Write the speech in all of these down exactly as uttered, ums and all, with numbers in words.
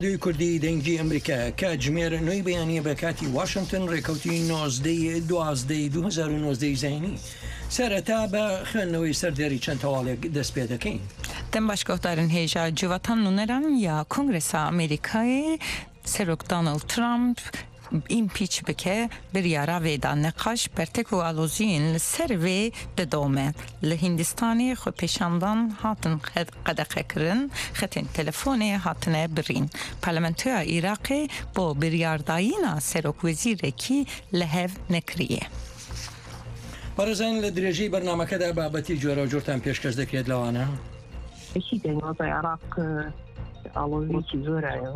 دوی کوردی دەنگی ئەمریکا کە ژمێرە نوێی بەیانیە بە کاتی واشنگتن ڕێکەوتی نۆزدەی دوازدەی دوو هەزار و نۆزدەی زینی سەرەتا بە خوێندنەوەی سەردێری چەند تەواڵێک دەست پێ دەکەین. دەم باشگەهدارن هێژا جواتان نونەران یا کۆنگرێسا ئەمریکای سەرۆک دۆناڵد ترامپ ئیمپیچ بکە بریارا وێدا نەقاش بەرتێک و ئالۆزیین لەسەر وێ دەدۆمە لە هیندستانی خۆ پێشاندان هاتن قەدەقەکردن خەتین تەلەفۆنێ هاتنە برین پارلەمەنتۆیا عێراقی بۆ بریاردایینا سەرۆک وەزیرێکی لە هەڤ نەکریە. بەڕێزان لە درێژەی بەرنامەکەدا بابەتی جۆرە و جۆرتان پێشکەش دەکرێت لەوانە ئەشی دەنگازای عێراق ئاڵۆزیێکی زۆرایە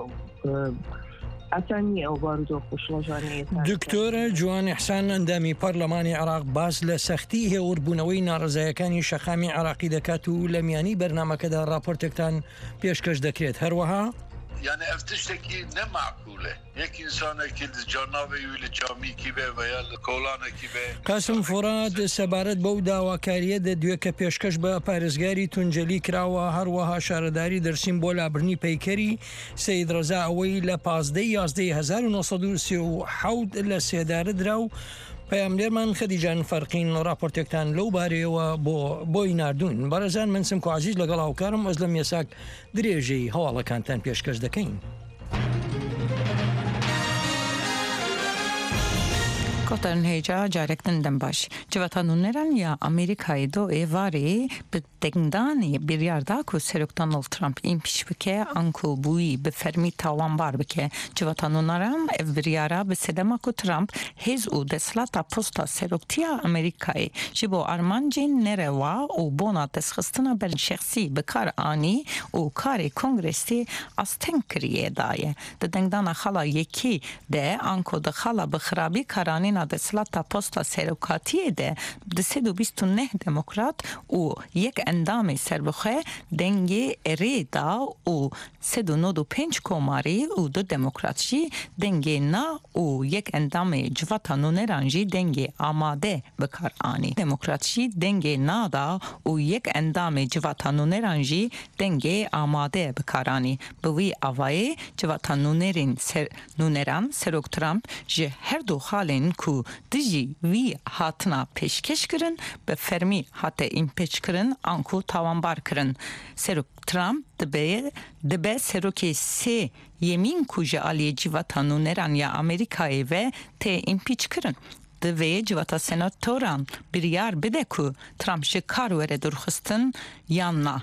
دکتۆرە جوان ئیحسان ئەندامی پەرلەمانی عێراق باس لە سەختی هێوربوونەوەی ناڕزایەکانی شەقامی عێراقی دەکات و لە میانی بەرنامەکەدا راپۆرتێکتان پێشکەش دەکرێت هەروەها يعني افتشتكي نمعقولة يك إنسانك الجنابي ولا جاميكي به ويا الكولانكي به قاسم فوراد سەبارەت بەو داواکاریە دەدوێت کە پێشکەش بە پارێزگاری تونجەلی کراوە هەروەها شارەداری دەرسیم بۆ لابرنی پەیکەری سەید ڕەزا ئەوەی لە پازدەی یازدەی هەزار و نۆسەد و سی و حەوت لە سێدارە درا و پەیامدێرمان خەدیجان فەرقین راپۆرتێکتان لەو بارەیەوە بۆ بۆی ناردوون. بەڕێزان من سمکۆ عەزیز لەگەڵ هاوکارم ئەزلەم یەساک درێژەی هەواڵەکانتان پێشکەش دەکەین. کۆتەرن هێجا جارێکتن دەم باش جواتان نونەران یا ئەمریکای دۆ ئێوارێ بە دەنگدانی بریارداک و سەرۆک دۆناڵد ترامپ ئیمپیچ بکە ئەنکۆ بووی بە فەرمی تاوانبار بکە جواتان نونەران ئەف بریارە بە سەدەماک و ترامپ هێز و دەسەڵاتە پۆستە سەرۆکتیە ئەمریکای ji بۆ ئەرمانجên نەرەوا û بۆنا destxistina berşexsî bi kar anî û karê kongresê astin kiriye daye di dengdana xala yekî de anko di xala bi xirabî karanîna destxilata posta serokatiyê de di sed û bîst û neh demokrat û yek endamê serbixwe dengê erê da û sed û nod û pênc komarî û du demokrat jî dengê na û yek endamê civata nûneran jî dengê amade bi kar anî demokrat jî dengê nada û yek endamê civata nûneran jî dengê amade bi kar anî bi wî avayê civata nûnerên nûneran serok Trump ji her du xalên ku dijî wî hatina pêşkeş kirin bi fermî hate împeç kirin an ku tawanbar kirin. Serok Trump dibe dibe serokê sê yemîn ku ji aliyê civata nûneran ya Amerîkayê ve tê împeç kirin. Divê civata senatoran biryar bide ku Trump ji kar were durxistin yan na.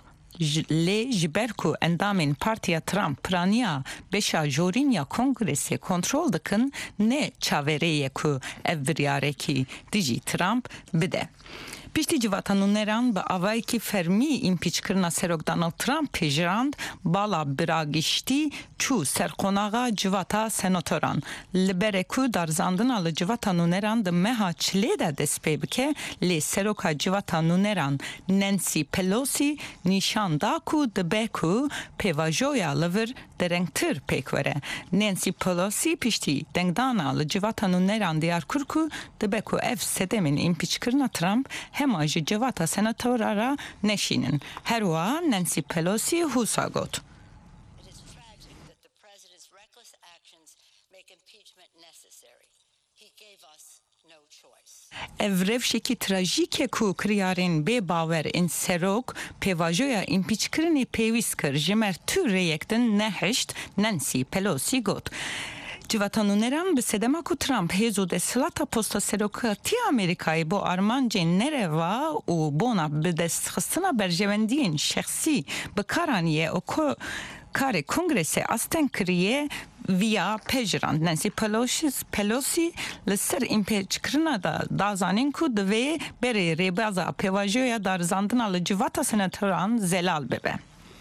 lê ji ber ku endamên Partiya Trump piraniya beşa jorîn ya Kongresê kontrol dikin ne çaverê ye ku ev biryarekî dijî Trump bide. Piştî civata nûneran bi avayekî fermî împiçkirina serok Donald Trump pêjirand bala biragiştî çû serqonaxa civata senatoran li berê ku darzandina li civata nûneran di meha çilê de dest pê bike lê seroka civata nûneran Nancy Pelosi nîşan da ku dibe ku pêvajoya li vir derengtir pêk were. Nancy Pelosi piştî dengdana li civata nûneran diyar kir ku dibe ku ev sedemên împiçkirina Trump hema ji civata senatorara neşînin. Herwa Nancy Pelosi hûsa got. Ev revşekî trajîk e ku kiryarên bê bawer ên serok pêvajoya împiçkirinê pêwîst kir ji mer tu rêyek din nehişt Nancy Pelosi got. Civata nûneran bi sedema ku Trump hêz û destxilata posta serokatiya Amerîkayê bo armancên nereva û bona bi destxistina berjewendiyên şexsî bi kar anîye û ku karê Kongresê asten kiriye via pejirand. Nancy Pelosi Pelosi li ser împeçkirina da dazanîn ku divê berê rêbaza pêvajoya darzandina li civata senatoran zelal bibe.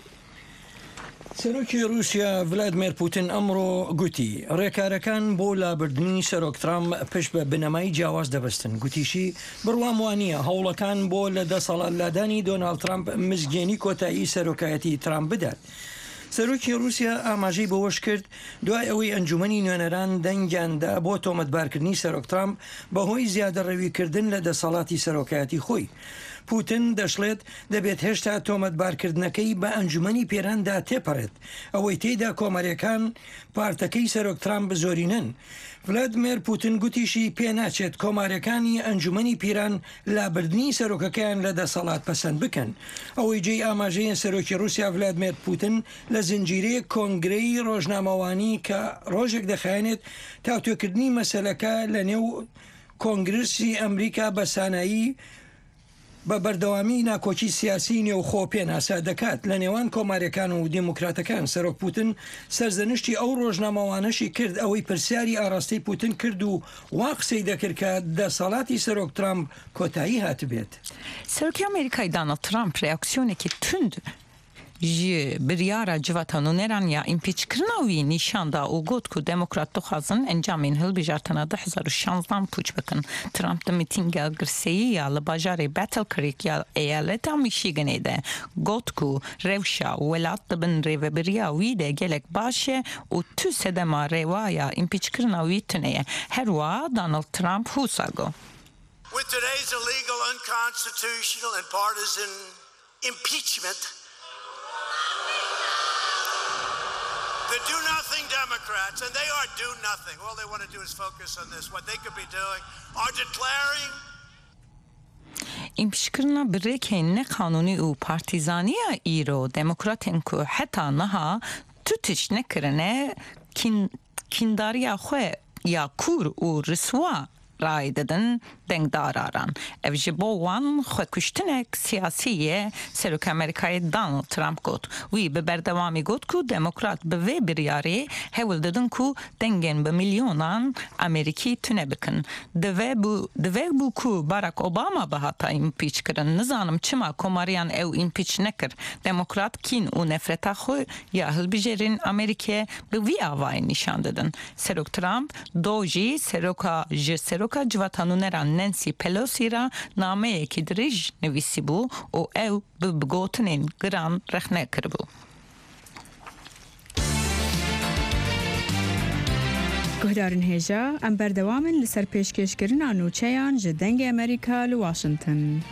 سەرۆکی رووسیا ڤلادیمیر پوتین ئەمڕۆ گوتی ڕێکارەکان بۆ لابردنی سەرۆک ترامپ پشت بە بنەمای جیاواز دەبەستن. گوتیشی بڕوام وانییە هەوڵەکان بۆ لە دەسەڵات لادانی دۆناڵد ترامپ مزگێنی کۆتایی سەرۆکایەتی ترامپ بدات. سەرۆکی رووسیا ئاماژەی بەوەش کرد دوای ئەوەی ئەنجومەنی نوێنەران دەنگیاندا بۆ تۆمەتبارکردنی سەرۆک ترامپ بەهۆی زیادە ڕەویکردن لە دەسەڵاتی سەرۆکایەتی خۆی. پوتن دەشڵێت دەبێت هێشتا تۆمەتبارکردنەکەی بە ئەنجومەنی پێراندا تێپەڕێت ئەوەی تێیدا کۆمەریەکان پارتەکەی سەرۆک ترامپ بزۆرینن. ڤلادیمیر پوتن گوتیشی پێ ناچێت کۆمارەکانی ئەنجومەنی پیران لابردنی سەرۆکەکەیان لە دەسەڵات پەسەند بکەن. ئەوەی جێی ئاماژەیە سەرۆکی رووسیا ڤلادیمیر پوتن لە زنجیرەیە کۆنگرەی ڕۆژنامەوانی کە ڕۆژێک دەخایێنێت تاوتوێکردنی مەسەلەکە لە نێو کۆنگرسی ئەمریکا بە سانایی بە بەردەوامی ناکۆچی سیاسی نێوخۆ پێناسا دەکات لە نێوان کۆماریەکان و دموکراتەکان. سەرۆک پوتن سەرزەنشتی ئەو ڕۆژنامەوانەشی کرد ئەوەی پرسیاری ئاڕاستی پوتن کرد و وا قسەی دەکرد کە دەسەڵاتی سەرۆک ترامپ کۆتایی هاتبێت. سەرۆکی ئەمریکای دانالد ترامپ ڕێکسیۆنێکی تند ji biryara civata nûneran ya împîçkirina wî nîşan da û got ku demokrat dixwazin encamên hilbijartina du hezar û şanzdan pûç bikin. Trump di mîtînga girseyî ya li bajarê Battle Creek ya eyaleta Michiganê de got ku rewşa welat dibin rêveberiya wî de gelek baş e û tu sedema rêwaya împîçkirina wî tune ye. Her wiha Donald Trump hûsa got. With today's illegal, unconstitutional and partisan impeachment, the do-nothing Democrats, and they are do-nothing. All they want to do is focus on this. What they could be doing are declaring împîçkirina birêkên neqanûnî û partîzaniya îro demokratên ku heta niha tu tişt nekirine kîndariya xwe ya kûr û riswa رای دادن دنگداران. اف جبو وان خوکشتنک سیاسیه سروک امریکای دانالد ترامپ گفت. وی به بردوامی گفت که دموکرات به وی بریاری هول دادن که دنگن به میلیونان امریکی تونه بکن. دوی بو دوی بو که باراک اوباما به هاتا ایمپیچ کرن. نزانم چما کماریان او ایمپیچ نکر. دموکرات کین و نفرت خو یا هل بجرین امریکا به وی آوای نشان دادن. سروک ترامپ دوجی سروکا ج سروک که جواتانونران نانسی پلوسی را نامه که دریج نویسی بو و او به بگوتنین گران رخنه کرد بو. گهدارن هیجا ام بردوامن لسر پیشکشکرین آنوچهان جدنگ امریکا لواشنطن.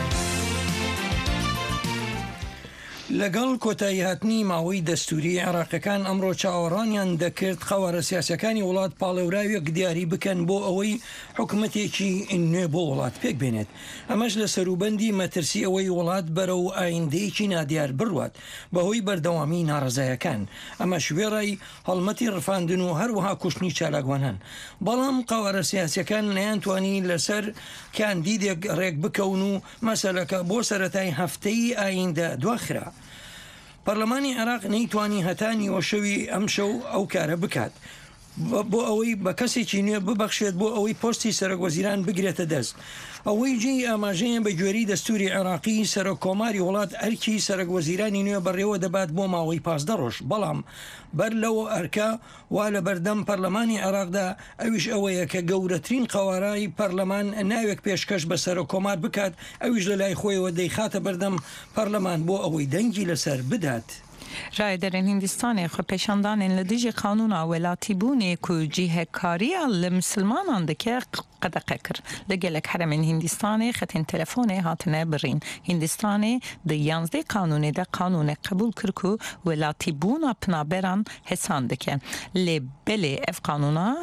لەگەڵ کۆتایی هاتنی ماوەی دەستوری عێراقیەکان ئەمڕۆ چاوەڕانیان دەکرد خەوارە سیاسەکانی وڵات پاڵێوراوێک دیاری بکەن بۆ ئەوەی حکوومەتێکی نوێ بۆ وڵات پێک بێنێت. ئەمەش لە سەروبەندی مەترسی ئەوەی وڵات بەرەو ئایندەیەکی نادیار بڕوات بەهۆی بەردەوامی ناڕزایەکان. ئەمە شوێڕای هەڵمەتی ڕفاندن و هەروەها کوشتنی چالاکوانان. بەڵام قەوارە سیاسەکان نەیانتوانی لەسەر کاندیدێک ڕێک بکەون و مەسەلەکە بۆ سەرەتای هەفتەی ئایندە دواخرا. پەرلەمانی عێراق نەیتوانی هەتانی وەشەوی ئەم شەو ئەو کارە بکات بۆ ئەوەی بە کەسێکی نوێ ببەخشێت بۆ ئەوەی پۆستی سەرۆکوەزیران بگرێتە دەست. ئەوەی جێی ئاماژەیە بە گوێری دەستوری عێراقی سەرۆکۆماری وڵات ئەرکی سەرۆکوەزیرانی نوێ بەڕێوە دەبات بۆ ماوەی پازدە ڕۆژ. بەڵام بەر لەوە ئەرکە وا لە بەردەم پەرلەمانی عێراقدا ئەویش ئەوەیە کە گەورەترین قەوارای پەرلەمان ناوێک پێشکەش بە سەرۆکۆمار بکات ئەویش لە لای خۆیەوە دەیخاتە بەردەم پەرلەمان بۆ ئەوەی دەنگی لەسەر بدات. رایدرین هندستان خو پیشاندان لدیج قانون ولاتی بونه کو جهکاری لمسلمانان دکه قدقه کر لگلک حرم هندستان خطین تلفون هاتنه برین هندستان د یانزده قانون ده قانون قبول کر کو ولاتی بونه پنابران حسان دکه لبله اف قانونا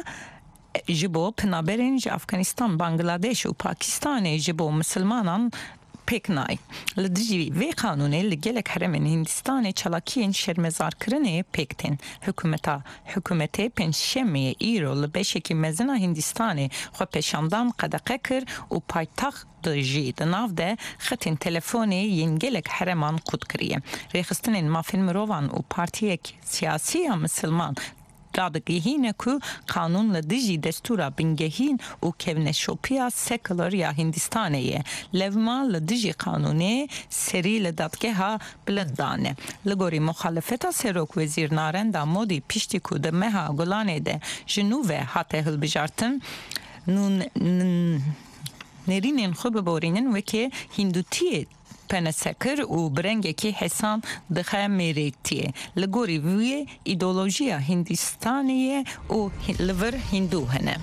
جبو پنابرین ج افغانستان بنگلادش و پاکستان جبو مسلمانان پکنای لدیجی وی قانونی لگلک حرم هندستان چلاکین شرمزار کرنه پکتن حکومتا حکومت پنجشنبه ایرو لبشکی مزنا هندستان خو پیشاندان قدقه کر و پایتخت دجی دناف ده خطین تلفونی ینگلک حرمان قد کریه ریخستن مافین مروان و پارتیک سیاسی مسلمان دادگیهینه که قانون لدیجی دستورا بنگهین و کونشوپیا سکولر یا هندستانیه لوما لدیجی قانونی سری لدادگه ها بلندانه لگوری مخالفتا سروک وزیر نارندا مودی پیشتی که ده مها گلانه ده جنوبه حتی هل بجارتن نون نرینین خوب بورینن وکه هندوتیه پنسکر و برنگه که حسان دخه میریتیه لگوری وی ایدولوژیا هندستانیه و لور هندو هنه.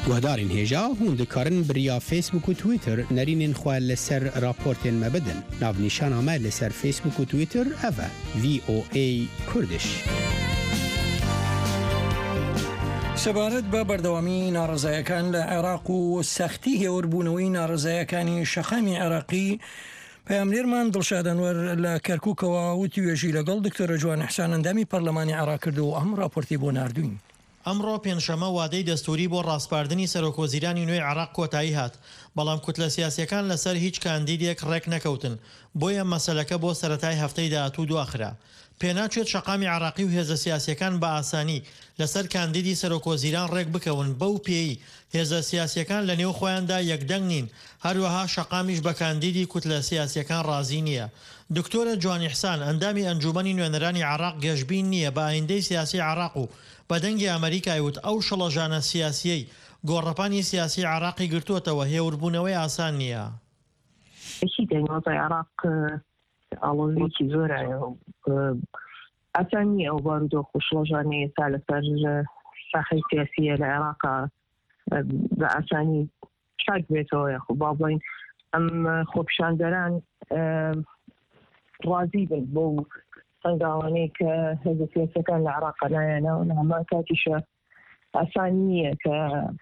گهدارین هێژا هون دikarin biriya Facebook û Twitter nerînên xwe li ser raportên me bidin. Navnîşana me li ser Facebook û Twitter ev e V O A Kurdish. سەبارەت بە بەردەوامی ناڕزایەکان لە عێراق و سەختی هێوەربوونەوەی ناڕزایەکانی شەقامی عێراقی پەیامنێرمان دڵشادەنوەر لە کەرکووکەوە وتی وێژی لەگەڵ دکتۆرە جوان حسان ئەندامی پەرلەمانی عێراق کردو و ئەم راپۆرتی بۆ ناردوین. ئەمڕۆ پێنجشەمە وادەی دەستوری بۆ ڕاستپاردنی سەرۆکوەزیرانی نوێی عێراق کۆتایی هات، بەڵام کوتلە سیاسیەکان لەسەر هیچ کاندیدێک ڕێک نەکەوتن، بۆیە مەسەلەکە بۆ سەرەتای هەفتەی داهاتوو دواخرا. پێناچێت شەقامی عێراقی و هێزە سیاسیەکان بە ئاسانی لەسەر کاندیدی سەرۆکوەزیران ڕێک بکەون، بەو پێی هێزە سیاسیەکان لە نێو خۆیاندا یەکدەنگ نین، هەروەها شەقامیش بە کاندیدی کوتلە سیاسیەکان ڕازی نییە. دکتۆرە جوانی حسان ئەندامی ئەنجومەنی نوێنەرانی عێراق گەشتبین نییە بە ئایندەی سیاسی عێراق و بە دەنگی ئەمریکای وت ئەو شەڵەژانە سیاسیەی گۆڕەپانی سیاسی عێراقی گرتووەتەوە هێوربوونەوەی ئاسان نییە. دەنگۆزای عێراق ئاڵۆزیی زۆرایە ئاسان نییە ئەو بارودۆخ و شڵەژانەیە تا لەسەر ساحەی سیاسیە لە عێراقا بە ئاسانی چاک بێتەوە یاخو با بڵین ئەم خۆپیشاندەران ڕازی بن بۆ سەنگاوانەی کە هێزە سیاسیەکان لە عێراقا لایەنەوە لە هەمان کاتیشە ئاسان نییە کە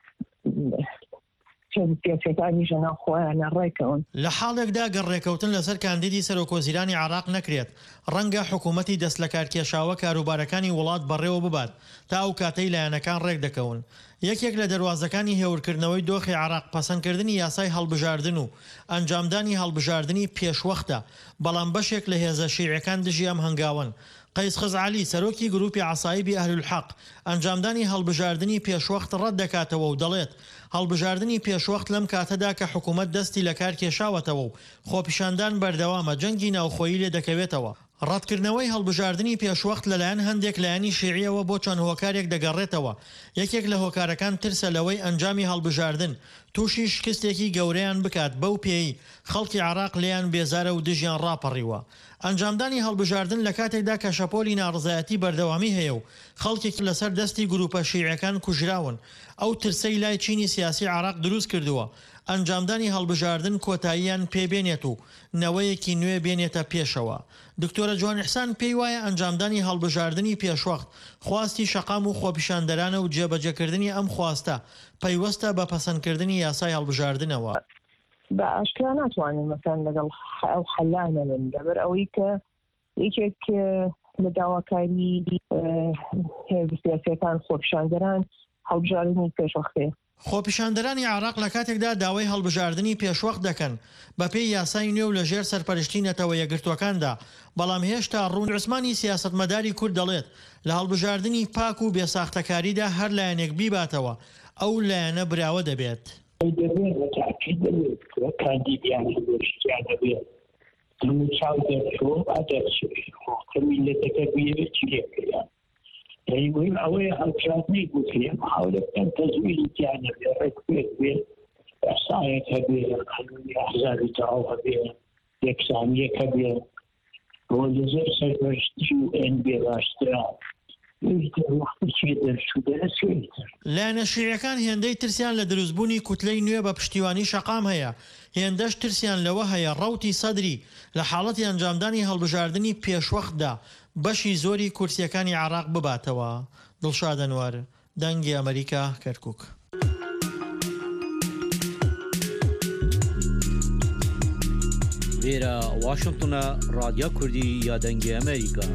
لە حاڵێکدا گەڕێکەوتن لەسەر کاندیدی سەرۆکوەزیرانی عێراق نەکرێت، ڕەنگە حکوومەتی دەست لە کارکێشاوە کاروبارەکانی وڵات بەڕێوە ببات تا ئەو کاتەی لایەنەکان ڕێک دەکەون. یەکێک لە دەواازەکانی هێورکردنەوەی دۆخی عێراق پەسەندکردنی یاسای هەڵبژاردن و ئەنجامدانی هەڵبژاردننی پێشوەختە، بەڵام بەشێک لە هێزە شیعەکان دژی ئەم هەنگاون. قەیس خزعالی سەرۆکی گروپی عەسایبی ئەهلولحەق ئەنجامدانی هەڵبژاردننی پێشوەخت ڕەت دەکاتەوە و دەڵێت هەڵبژاردننی پێشوەخت لەم کاتەدا کە حکوومەت دەستی لە کار کێشاوەتەوە و خۆپیشاندان بەردەوامە جەنگی ناوخۆیی لێ دەکەوێتەوە. ڕەتکردنەوەی هەڵبژاردننی پێشوەخت لەلایەن هەندێک لایەنی شیعیەوە بۆ چەند هۆکارێک دەگەڕێتەوە. یەکێک لە هۆکارەکان ترسە لەوەی ئەنجامی هەڵبژاردن تووشی شکستێکی گەورەیان بکات، بەو پێی خەڵکی عێراق لێیان بێزارە و دژیان ڕاپەڕیوە. ئەنجامدانی هەڵبژاردن لە کاتێکدا کە شەپۆلی ناڕزایەتی بەردەوامی هەیە و خەڵکێک لەسەر دەستی گروپە شیعەکان کوژراون، ئەو ترسەی لای چینی سیاسی عێراق دروست کردووە ئەنجامدانی هەڵبژاردن کۆتاییان پێبێنێت و نەوەیەکی نوێ بێنێتە پێشەوە. دکتۆرە جوان حسان پێی وایە ئەنجامدانی هەڵبژاردننی پێشوەخت خواستی شەقام و خۆپیشاندەرانە و جێبەجێکردنی ئەم خواستە پەیوەستە بە پەسەندکردنی یاسای هەڵبژاردنەوە. بە ئاشکرا ناتوانین مەسەن لەگەڵ ئەو حەلانە من لەبەر ئەوەی کە یەکێک لە داواکاری هێزە سیاسیەکان خۆپیشاندەران هەڵبژاردننی پێشوەختەیە. خۆپیشاندەرانی عێراق لە کاتێکدا داوای هەڵبژاردننی پێشوەخت دەکەن بە پێی یاسای نوێ و لەژێر سەرپەرشتی نەتەوە یەکگرتوەکاندا، بەڵام هێشتا ڕوون عوسمانی سیاسەتمەداری کورد دەڵێت لە هەڵبژاردننی پاک و بێساختەکاریدا هەر لایەنێک بیباتەوە ئەو لایەنە براوە دەبێت. کاندیدیانی گەشتیان دەبێت چاو دەرچۆ میلەتەکە بێت چی لێکریان مهم ئەوەیە هەڵبژاردنەی گوترێن هەولەکەن تەزویری تیان هەبێ ڕێکوێت بێت ئەسایەک هەبێ قانونی ئەحزابی تەواو هەبێ یەکسانیەک هەبێ بۆ لەژێر سەرپەرشتی و ئێن بێ باشترا لایەنە شیعەکان هێندەی ترسیان لە دروستبوونی کوتلەی نوێ بە پشتیوانی شەقام هەیە، هێندەش ترسیان لەوە هەیە ڕەوتی سەدری لە حاڵەتی ئەنجامدانی هەڵبژاردننی پێشوەختدا بەشی زۆری کورسیەکانی عێراق بباتەوە. دڵشادەنوار، دەنگی ئەمریکا، کەرکووک. لێرە واشنگتنە ڕادیۆ کوردی یا دەنگی ئەمریکا.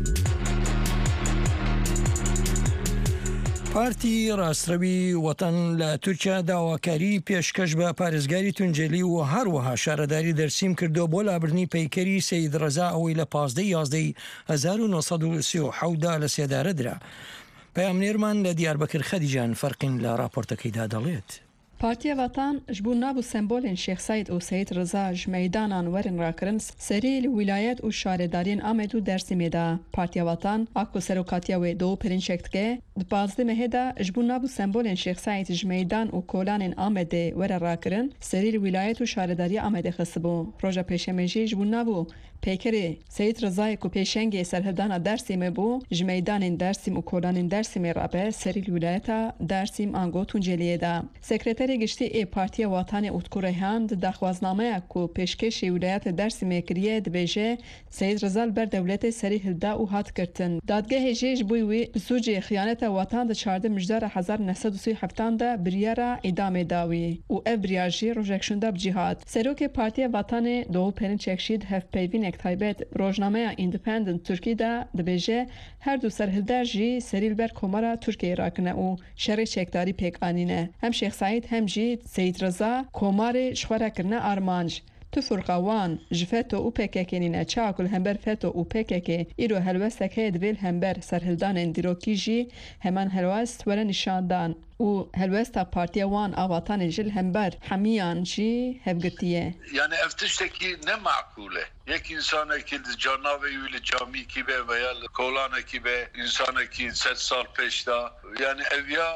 پارتی ڕاستڕەوی وەتەن لە تورکیا داواکاری پێشکەش بە پارێزگاری تونجێلی و هەروەها شارەداری دەرسیم کردو بۆ لابرنی پەیکەری سەید ڕەزا ئەوەی لە پازدەی یازدەی هەزار و نۆسەد و سی و حەوتدا لە سێدارە درا. پەیامنێرمان لە دیاربەکر خەدیجان فەرقین لە راپۆرتەکەیدا دەڵێت. Partiya Vatan ji bo nav û sembolên Şêx Saîd û Seyid Rıza ji meydanan werin rakirin serî li wilayet û şaredariyên Amed û Dêrsimê de. Partiya Vatan a ku serokatiya wê Doğu Perinçek dike, di pazdeh mehê de ji bo nav û sembolên Şêx Saîd ji meydan û kolanên Amedê were rakirin serî li wilayet û şaredariya Amedê xistibû. Roja pêşemê jî ji bo nav û peykerê Seyid Rızayê ku pêşengê serhildana Dêrsimê bû ji meydanên Dêrsim û kolanên Dêrsimê rabe serî li wilayeta Dêrsim ango Tunceliyê de. Sekreterê giştî ê Partiya Watanê Utku Reyhan di daxwaznameya ku pêşkêşê wilayeta Dêrsimê kiriye dibêje Seyid Rıza li ber dewletê serî hilda û hat girtin. Dadgehê jê ji bo wî bi sûcê xiyaneta watan di çardeh mijdara hezar neh sed û sî heftan de biryara îdamê dawî û ev biryar jî rojek şunda bi cîhat. Serokê Partiya Watanê Doğu Perinçek jî di hevpeyvînek taybet rojnameya Independent Türkî de dibêje her du serhilder jî serî li ber komara Tirkiyeyê rakine û şerê çekdarî pêk anîne. Hem Şêx Saîd hem jî Seyid Rıza komarê ji xwe re kirine armanc. Tu firqa wan ji FETÖ û P K K'nîne çawa ku li hember FETÖ û P K K îro helwestek heye divê li hember serhildanên dîrokî jî heman helwest were nîşandan û helwesta Partiya wan a Watanê jî li hember hemiyan jî hevgirtiye. Yani ev tiştekî ne makule. Yek insanekî di canavê wî li camîkî be veya li kolanekî be insanekî sed sal pêş da yani ev ya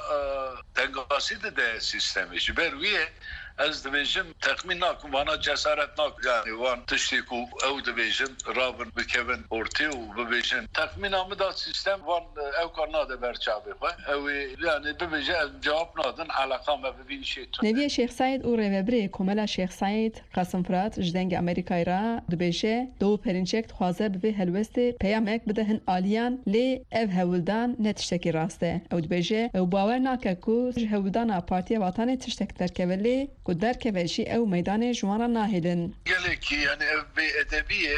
tengasî dide sistemê ji ber wî ez dibêjim texmîn nakim vana cesaret nakim yani wan tiştê ku ew dibêjin rabin bikevin ortê û bibêjin texmîna min da sistem wan ew kar nade ber çavê xwe ew ê yani bibêje ez cevap nadin eleqa me bi vî işê tune. Neviyê Şêx Saîd û rêveberê Komela Şêx Saîd Qasim Firat ji dengê Amerîkayê re dibêje Doğu Perinçek dixwaze bi vê helwestê peyamek bide hin aliyan lê ev hewildan ne tiştekî rast e. Ew dibêje ew bawer nake ku ji hewildana Partiya Watanê tiştek derkeve lê ku derkeve jî ew meydanê ji wan re nahêlin. Gelekî yani ev bê edebiye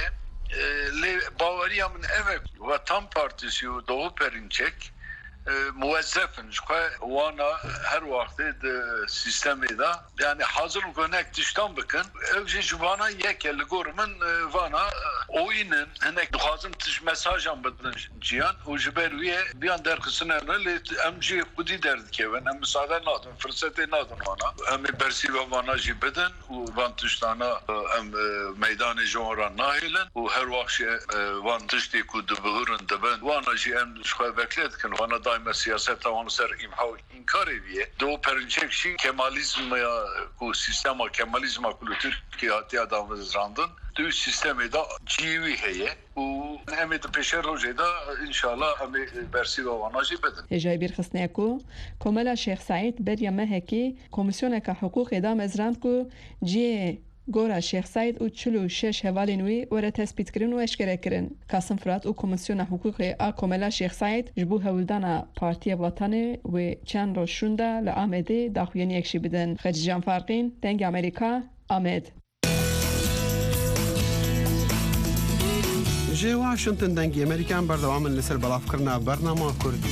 lê baweriya min ev e Vatan Partisi û Doğu Perinçek muvezzefin ji xwe wana her wextê di sistemê da yani hazır konek tiştan bikin ev jî ji vana yeke li gor min vana oyînin hinek dixwazin tiş mesajan bidin ciyan û ji ber wî biyan derxisine lê em jî xwedî derdikevin em misade nadin fırsetê nadin wana em ê bersîva vana jî bidin û van tiştana em meydanê ji wan re nahêlin û her wext jî van tiştê ku dibigirin dibin wana jî em ji xwe veklê dikin wana daima siyaseta wan ser imha inkarê viye Doğu Perinçek jî kemalizmya ku sistema kemalizma ku li Tirkiye hatiye damezrandin du sistemê da cîwî heye û em ê di pêşê rojê da inşallah em ê bersîva wana jî bidin. Hêjayê bîrxistine ku Komela Şêx Saîd beriya mehekî Komîsyoneka Hiqûqê damezrand ku ciyê gora Şêx Saîd û çil û şeş hevalên wî were tespîtkirin û eşkerekirin. Qasim Firat û Komîsyona Hiqûqê a Komela Şêx Saîd ji bo hewildana Partiya Watanê wê çend roj şûnda li Amedê daxuyaniyek jî bidin. Xecican Farqîn, Dengê Amerîka, Amed. Ji Washington dengê Amerîkan berdewamin li ser belavkirina bernama Kurdî.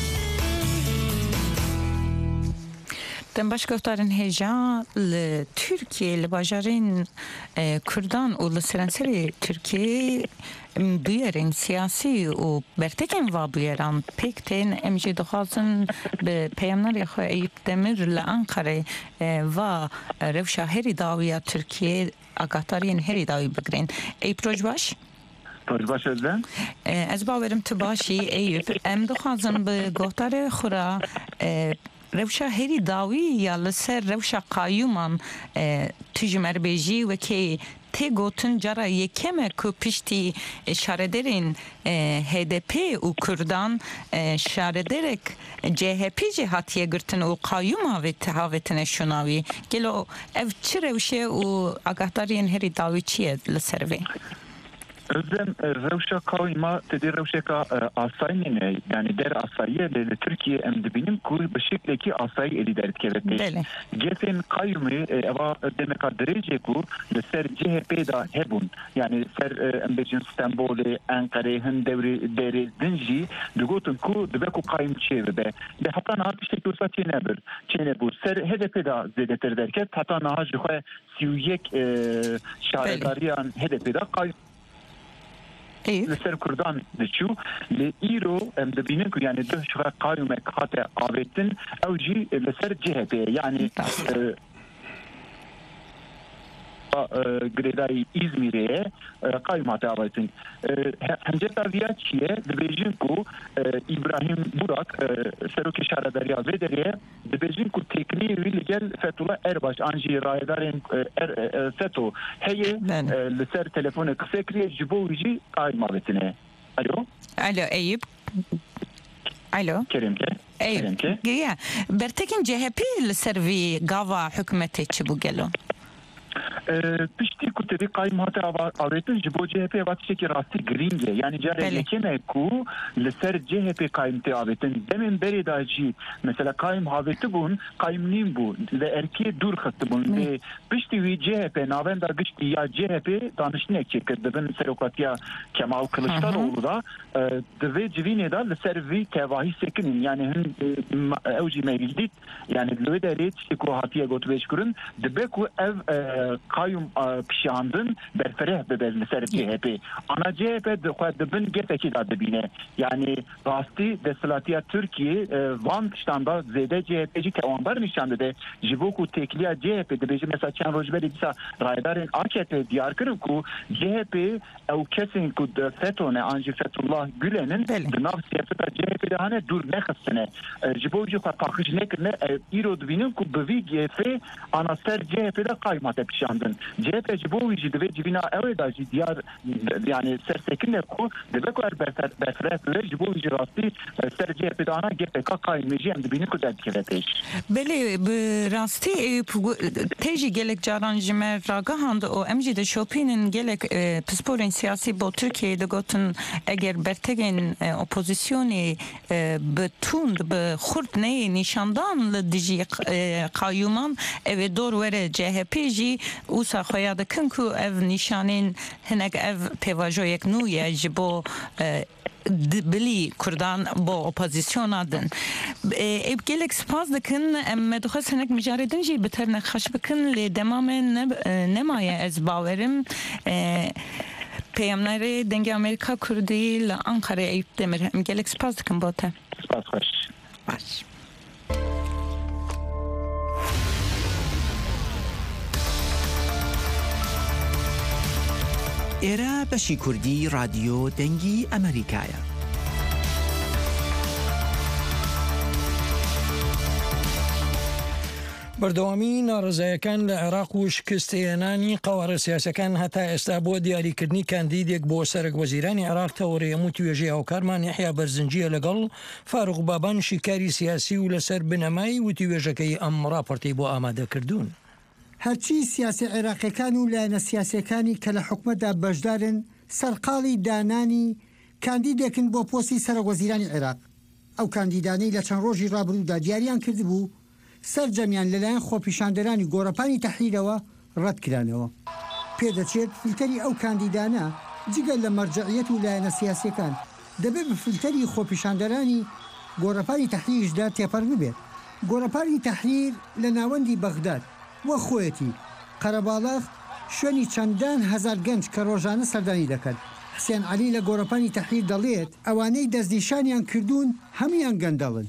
Dem başkeftarên hêja li Tirkiye li bajarên Kurdan û li serenserê Tirkiye bûyerên siyasî û bertekên va bûyeran pêk tên em jî dixwazin bi peyamnerê xwe Eyüp Demir li Enqerê va rewşa herî dawiya Tirkiye agatariyên herî dawî bigirin. Eyüp roj baş? Roj baş ezden? Ez bawerim tu başî Eyüp em dixwazin bi gohtarê xwe re rewşa herî dawî ya li ser rewşa qayûman tu ji merbêjî wekê tê gotin cara yekeme ku piştî şarederên H D P û Kurdan şarederek C H P jî hatiye girtin û qayûma vê tihavêtine şûnawî gelo ev çi rewşe û agatariyên herî dawî çi ye li ser vê? Özlem rewşa kawîma tedê rewşeka asayînê yani der asayiye li Tirkiye em dibînin ku bi şeklekî asayî êdî derdikeve pêş. Gefên qayûmê eva demeka derêcê ku li ser C H P da hebûn yani ser em bêjin Stenbolê, Enqerê, hin devrê derê din jî digotin ku dibe ku qayîm çê bibe. Li heta niha tiştekî wisa çê nebir çê nebû. Ser H D P da zêdetir derket heta niha ji xwe sî û yek şaredariyan H D P da qayîm li ser Kurdan diçû li îro em dibînin ku yani duh ji xwe qayûmek hate avêtin ew jî li ser C H P yani گرێدای ئیزمیرەیە قایماتە ئاوێتن هەنجێتا ڤیا چییە دەبێژین و ئیبراهیم بوراک سەرۆکی شارەداریا vê derê dibêjin ku têkiliyê wî li gel Fethullah Erbaş an jî rayedarên FETÖ heye li ser telefonê qise kiriye ji bo wî jî qaym avêtine. Alo? Alo Eyüp. Alo. Kerimke. Eyüp. Ya bertekin C H P li ser vî gava hükümetê çi bû gelo? Piştî ku tevî qaym hate avêtin ji bo C H P va tiştekî rastî giring e. Yani care yekeme ku li ser C H P qaym tê avêtin. Demên berê da jî mesela qaym avêti bûn, qaym nîm bû. Li erkê dûr xistibûn. Lê piştî wî C H P navenda giştî ya C H P danişnek çêkir dibin serokatiya Kemal Kılıçdaroğlu da di vê civînê da li ser vî tevahî sekinin. Yani hin ew jî mevîdît yani li wê derê tiştê ku hatiye gotûbêj kirin dibe ku ev kayyum pişandın berfereh bebe li ser C H P. Ana C H P dixwe dibin gefekî da dibîne. Yani rastî desthilatiya Türkiye van tiştanda zêde C H P jî tewandar nîşan dide. Ji bo ku têkiliya C H P dibêje mesela çend roj berê dîsa rayedarên A K P diyar kirin ku C H P ew kesên ku di FETÖ'ne an jî Fethullah Gülen'in di nav siyaseta C H P de hane dûr nexistine. Ji bo jî xwe paqij nekirine îro dibînin ku bi vî gefê ana ser C H P'de qaymate pişandın. C H P ji bo wî jî divê civîna ew da jî diyar yani sersekine ku dibe ku er berfereh bibe ji bo wî jî rastî ser C H P de ana G P K qaymê jî em dibînin ku derdikeve pêş. Belê bi rastî tê jî gelek caran ji me ragihand û em jî dişopînin gelek pisporên siyasî bo Tirkiyeyê digotin eger bertegên opozisyonê bi tund bi xurt neyê nîşandan li dijî qayyuman ev ê dor were C H P jî wisa xweya dikin ku ev nîşanên hinek ev pêvajoyek nû ye ji bo bilî Kurdan bo opozisyona din. Ev gelek spas dikin em me dixwest hinek mijarê din jî bi ter nexweş bikin lê demamê nemaye ez bawerim peyamnerê dengê Amerîka Kurdî li Ankara'ya Eyüp Demir em gelek spas dikin bo te. Spas xweş. Baş. ئێرە بەشی کوردی رادیۆ دەنگی ئەمریکایە. بەردەوامی ناڕزایەکان لە عێراق و شکستهێنانی قەوارە سیاسەکان هەتا ئێستا بۆ دیاریکردنی کاندیدێک بۆ سەرک وەزیرانی عێراق تەوەڕێم و توێژی هاوکارمان یحیا بەرزنجیە لەگەڵ فاروق بابان شیکاری سیاسی و لەسەر بنەمای و توێژەکەی ئەم ڕاپۆرتەی بۆ ئامادەکردوون. هەرچی سیاسی عێراقیەکان و لایەنە سیاسیەکانی کە لە حکومەتدا بەشدارن سەرقاڵی دانانی کاندیدێکن بۆ پۆستی سەرۆکوەزیرانی عێراق. ئەو کاندیدانەی لە چەند ڕۆژی ڕابردوودا دیاریان کردبوو سەرجەمیان لەلایەن خۆپیشاندەرانی گۆڕەپانی تەحریرەوە ڕەتکرانەوە. پێدەچێت فیلتەری ئەو کاندیدانە جگەل لە مەرجعیەت و لایەنە سیاسیەکان دەبێت بە فیلتەری خۆپیشاندەرانی گۆڕەپانی تەحریرشدا تێپەڕ ببێت. گۆڕەپانی تەحریر لە ناوەندی بەغداد وە خۆیەتی قەرەباڵغ شوێنی چەندان هەزار گەنج کە ڕۆژانە سەردانی دەکەن. حسێن عەلی لە گۆڕەپانی تەحریر دەڵێت ئەوانەی دەستنیشانیان کردوون هەمویان گەندەڵن.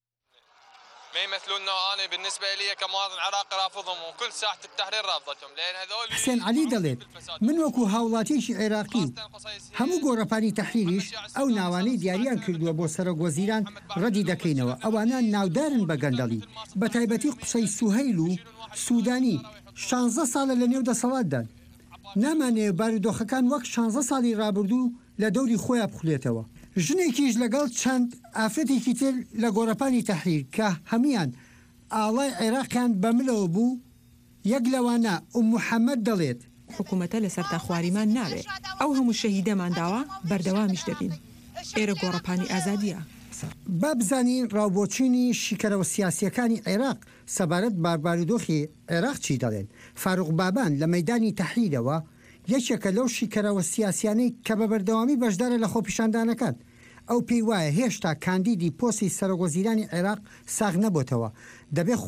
ما يمثلوننا انا بالنسبه لي كمواطن عراقي رافضهم وكل ساحه التحرير رافضتهم لان هذول حسين علي دەڵێت من وەکو هاوڵاتیەکی عێراقی و هەموو گۆڕەپانی تەحریریش ئەو ناوانەی دیاریان کردووە بۆ سەرۆک وەزیران ڕەدی دەکەینەوە. ئەوانە ناودارن بە گەندەڵی بە تایبەتی قسەی سوهەیل و سوودانی شانزە ساڵە لە نێو دەسەڵاتدان. نامانەیە بارودۆخەکان وەک شانزە ساڵی ڕابردوو لە دەوری خۆیان بخولێتەوە. ژنێکیش لەگەڵ چەند ئافرەتێکی تر لە گۆڕەپانی تەحریر کە هەمویان ئاڵای عێراقیان بەملەوە بوو یەک لەوانە ئوم محەممەد دەڵێت حکوومەتە لە سەرتاخواریمان ناوێت ئەو هەموو شەهیدەمان داوە بەردەوامیش دەبین. ئێرە گۆڕەپانی ئازادیە. با بزانین ڕاوبۆچینی شیکەرەوە سیاسیەکانی عێراق سەبارەت باربارودۆخی عێراق چی دەڵێن. فاروق بابان لە مەیدانی تەحریرەوە یەکێکە لەو شیکەرەوە سیاسیانەی کە بە بەردەوامی بەشدارە لە خۆپیشاندانەکان. ئەو پێی وایە هێشتا کاندیدی پۆستی سەرۆکوەزیرانی عێراق ساغ نەبووتەوە. دەبێت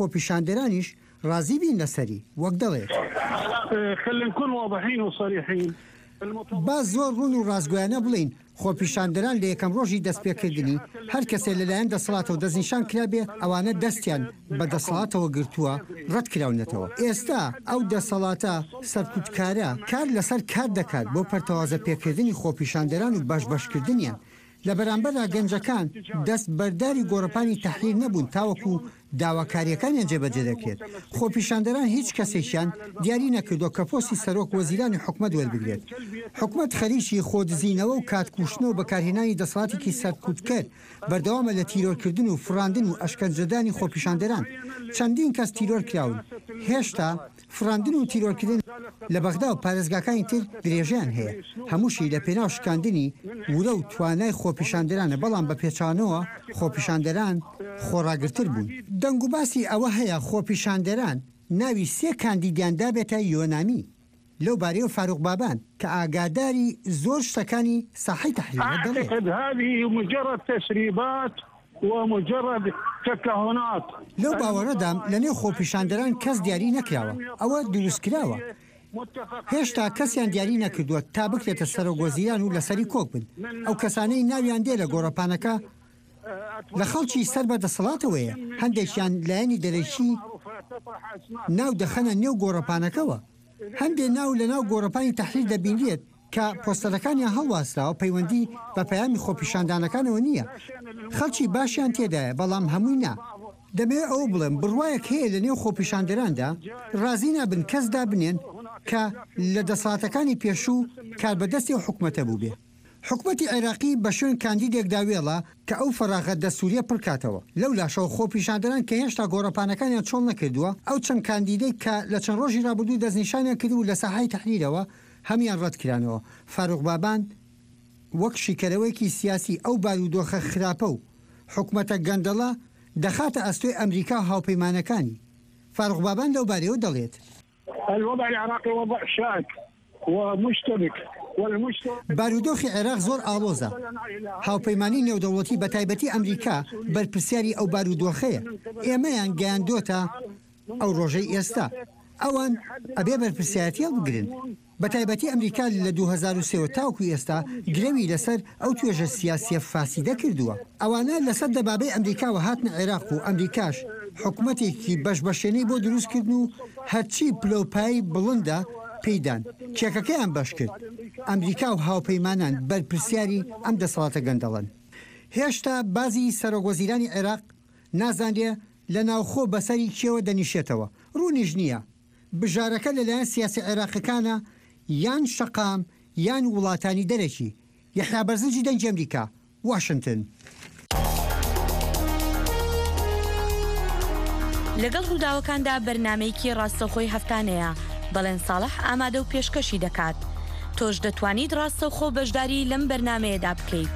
خۆپیشاندەرانیش ڕازی بین لەسەری وەک دەڵێت. خلينا نكون واضحين وصريحين. با زۆر ڕوون و ڕازگویانە بڵین خۆپیشاندەران لە یەکەم ڕۆژی دەستپێکردنی هەر کەسێ لەلایەن دەسەڵاتەوە دەستنیشان کرابێ ئەوانە دەستیان بە دەسەڵاتەوە گرتووە ڕەت کراونەتەوە. ئێستا ئەو دەسەڵاتە سەرکوتکارە کار لەسەر کار دەکات بۆ پەرتەوازە پێکردنی خۆپیشاندەران و باش بەشکردنیان. لە بەرامبەردا گەنجەکان دەست بەرداری گۆڕەپانی تەحریر نەبوون تاوەکو داواکاریەکانیان جێبەجێ دەکرێت. خۆپیشاندەران هیچ کەسێکیان دیاری نەکردو کە پۆستی سەرۆک وەزیرانی حکومەت وەربگرێت. حکومەت خەریکی خۆدزینەوە و کاتکوشتنەوە بەکارهێنانی دەسەڵاتێکی سەرکوتکەر بەردەوامە لە تیرۆرکردن و فڕاندن و ئەشکەنجەدانی خۆپیشاندەران. چەندین کەس تیرۆر کراون. هێشتا فڕاندن و تیرۆرکردن لە بەغدا و پارێزگاکانی تر درێژیان هەیە. هەمووشی لە پێناو شکاندنی وورە و توانای خۆپیشاندەرانە، بەڵام بە پێچانەوە خۆپیشاندەران خۆڕاگرتر بوون. دەنگ و باسی ئەوە هەیە خۆپیشاندەران ناوی سێ کاندیدیاندا بێتە یۆنامی لەو بارەیەوە فاروق بابان کە ئاگاداری زۆر شتەکانی ساحەی تەحریر دەڵێت. هذه مجرد تسريبات ومجرد تكهنات. لەو باوەڕەدام لە نێو خۆپیشاندەران کەس دیاری نەکراوە، ئەوە دروست کراوە. هێشتا کەسیان دیاری نەکردووە تا بکرێتە سەرۆکوەزیران و لەسەری کۆک بن. ئەو کەسانەی ناویان دێ لە گۆڕەپانەکە لە خەڵکی سەر بە دەسەڵاتەوەیە، هەندێکیان لایەنی دەرەکی ناو دەخەنە نێو گۆڕەپانەکەەوە. هەندێک ناو لە ناو گۆڕەپانی تەحریر دەبینرێت کە پۆستەرەکانیان هەڵواستراوە پەیوەندی بە پەیامی خۆپیشاندانەکانەوە نییە. خەڵکی باشیان تێدایە، بەڵام هەمووی نا. دەمەوێت ئەوە بڵێم بڕوایەک هەیە لە نێو خۆپیشاندەراندا ڕازی نابن کەس دابنێن کە لە دەسەڵاتەکانی پێشوو کاربەدەستی و حکومەتە بوو بێ. حکومەتی عێراقی بە شوێن کاندیدێک داوێڵە کە ئەو فەراغە دەسووریە پڕکاتەوە. لەو لاشەوە خۆپیشاندەران کە هێشتا گۆڕەپانەکانیان چۆڵ نەکردووە، ئەو چەند کاندیدەی کە لە چەند ڕۆژی ڕابردوو دەستنیشانیان کردو لە ساحەی تەحریرەوە هەمیان ڕەت کرانەوە. فاروق بابان وەک شیکەرەوەیکی سیاسی ئەو بارودۆخە خراپە و حکومەتە گەندەڵە دەخاتە ئەستۆی ئەمریکا و هاوپەیمانەکانی. فاروق بابان لەو بارەیەوە دەڵێت الوضع العراقي وضع شائك ومشتبك. بارودۆخی عێراق زۆر ئاڵۆزە. هاوپەیمانی نێودەوڵەتی بە تایبەتی ئەمریکا بەرپرسیاری ئەو بارودۆخەیە. ئێمەیان گەیاندۆتە ئەو ڕۆژەی ئێستا. ئەوان ئەبێ بەرپرسیەتی هەڵبگرن. بە تایبەتی ئەمریکا لە دوو هەزار و سێ تاوکو ئێستا گرەوی لەسەر ئەو توێژە سیاسیە فاسیدە کردووە. ئەوانە لەسەر دەبابەی ئەمریکاوە هاتنە عێراق و ئەمریکاش حکوومەتێکی بەشبەشێنەی بۆ دروستکردن و هەرچی پلۆپایی بڵندە پێدان کێکەکەیان بەش کرد. ئەمریکا و هاوپەیمانان بەرپرسیاری ئەم دەسەڵاتە گەندەڵن. هێشتا بازی سەرۆکوەزیرانی عێراق نازانرێ لە ناوخۆ بەسەری کێوە دەنیشێتەوە. ڕوونیش نییە. بژارەکە لەلایەن سیاسی عێراقەکانە یان شەقام یان وڵاتانی دەرەکی. یەحیا بەرزنجی دەنگی ئەمریکا، واشنگتن. لەگەڵ ڕووداوەکاندا بەرنامەیەکی ڕاستەوخۆی هەفتانەیە بەڵێن ساڵح ئامادە و پێشکەشی دەکات. تۆش دەتوانیت ڕاستەوخۆ بەشداری لەم بەرنمەیەدا بکەیت.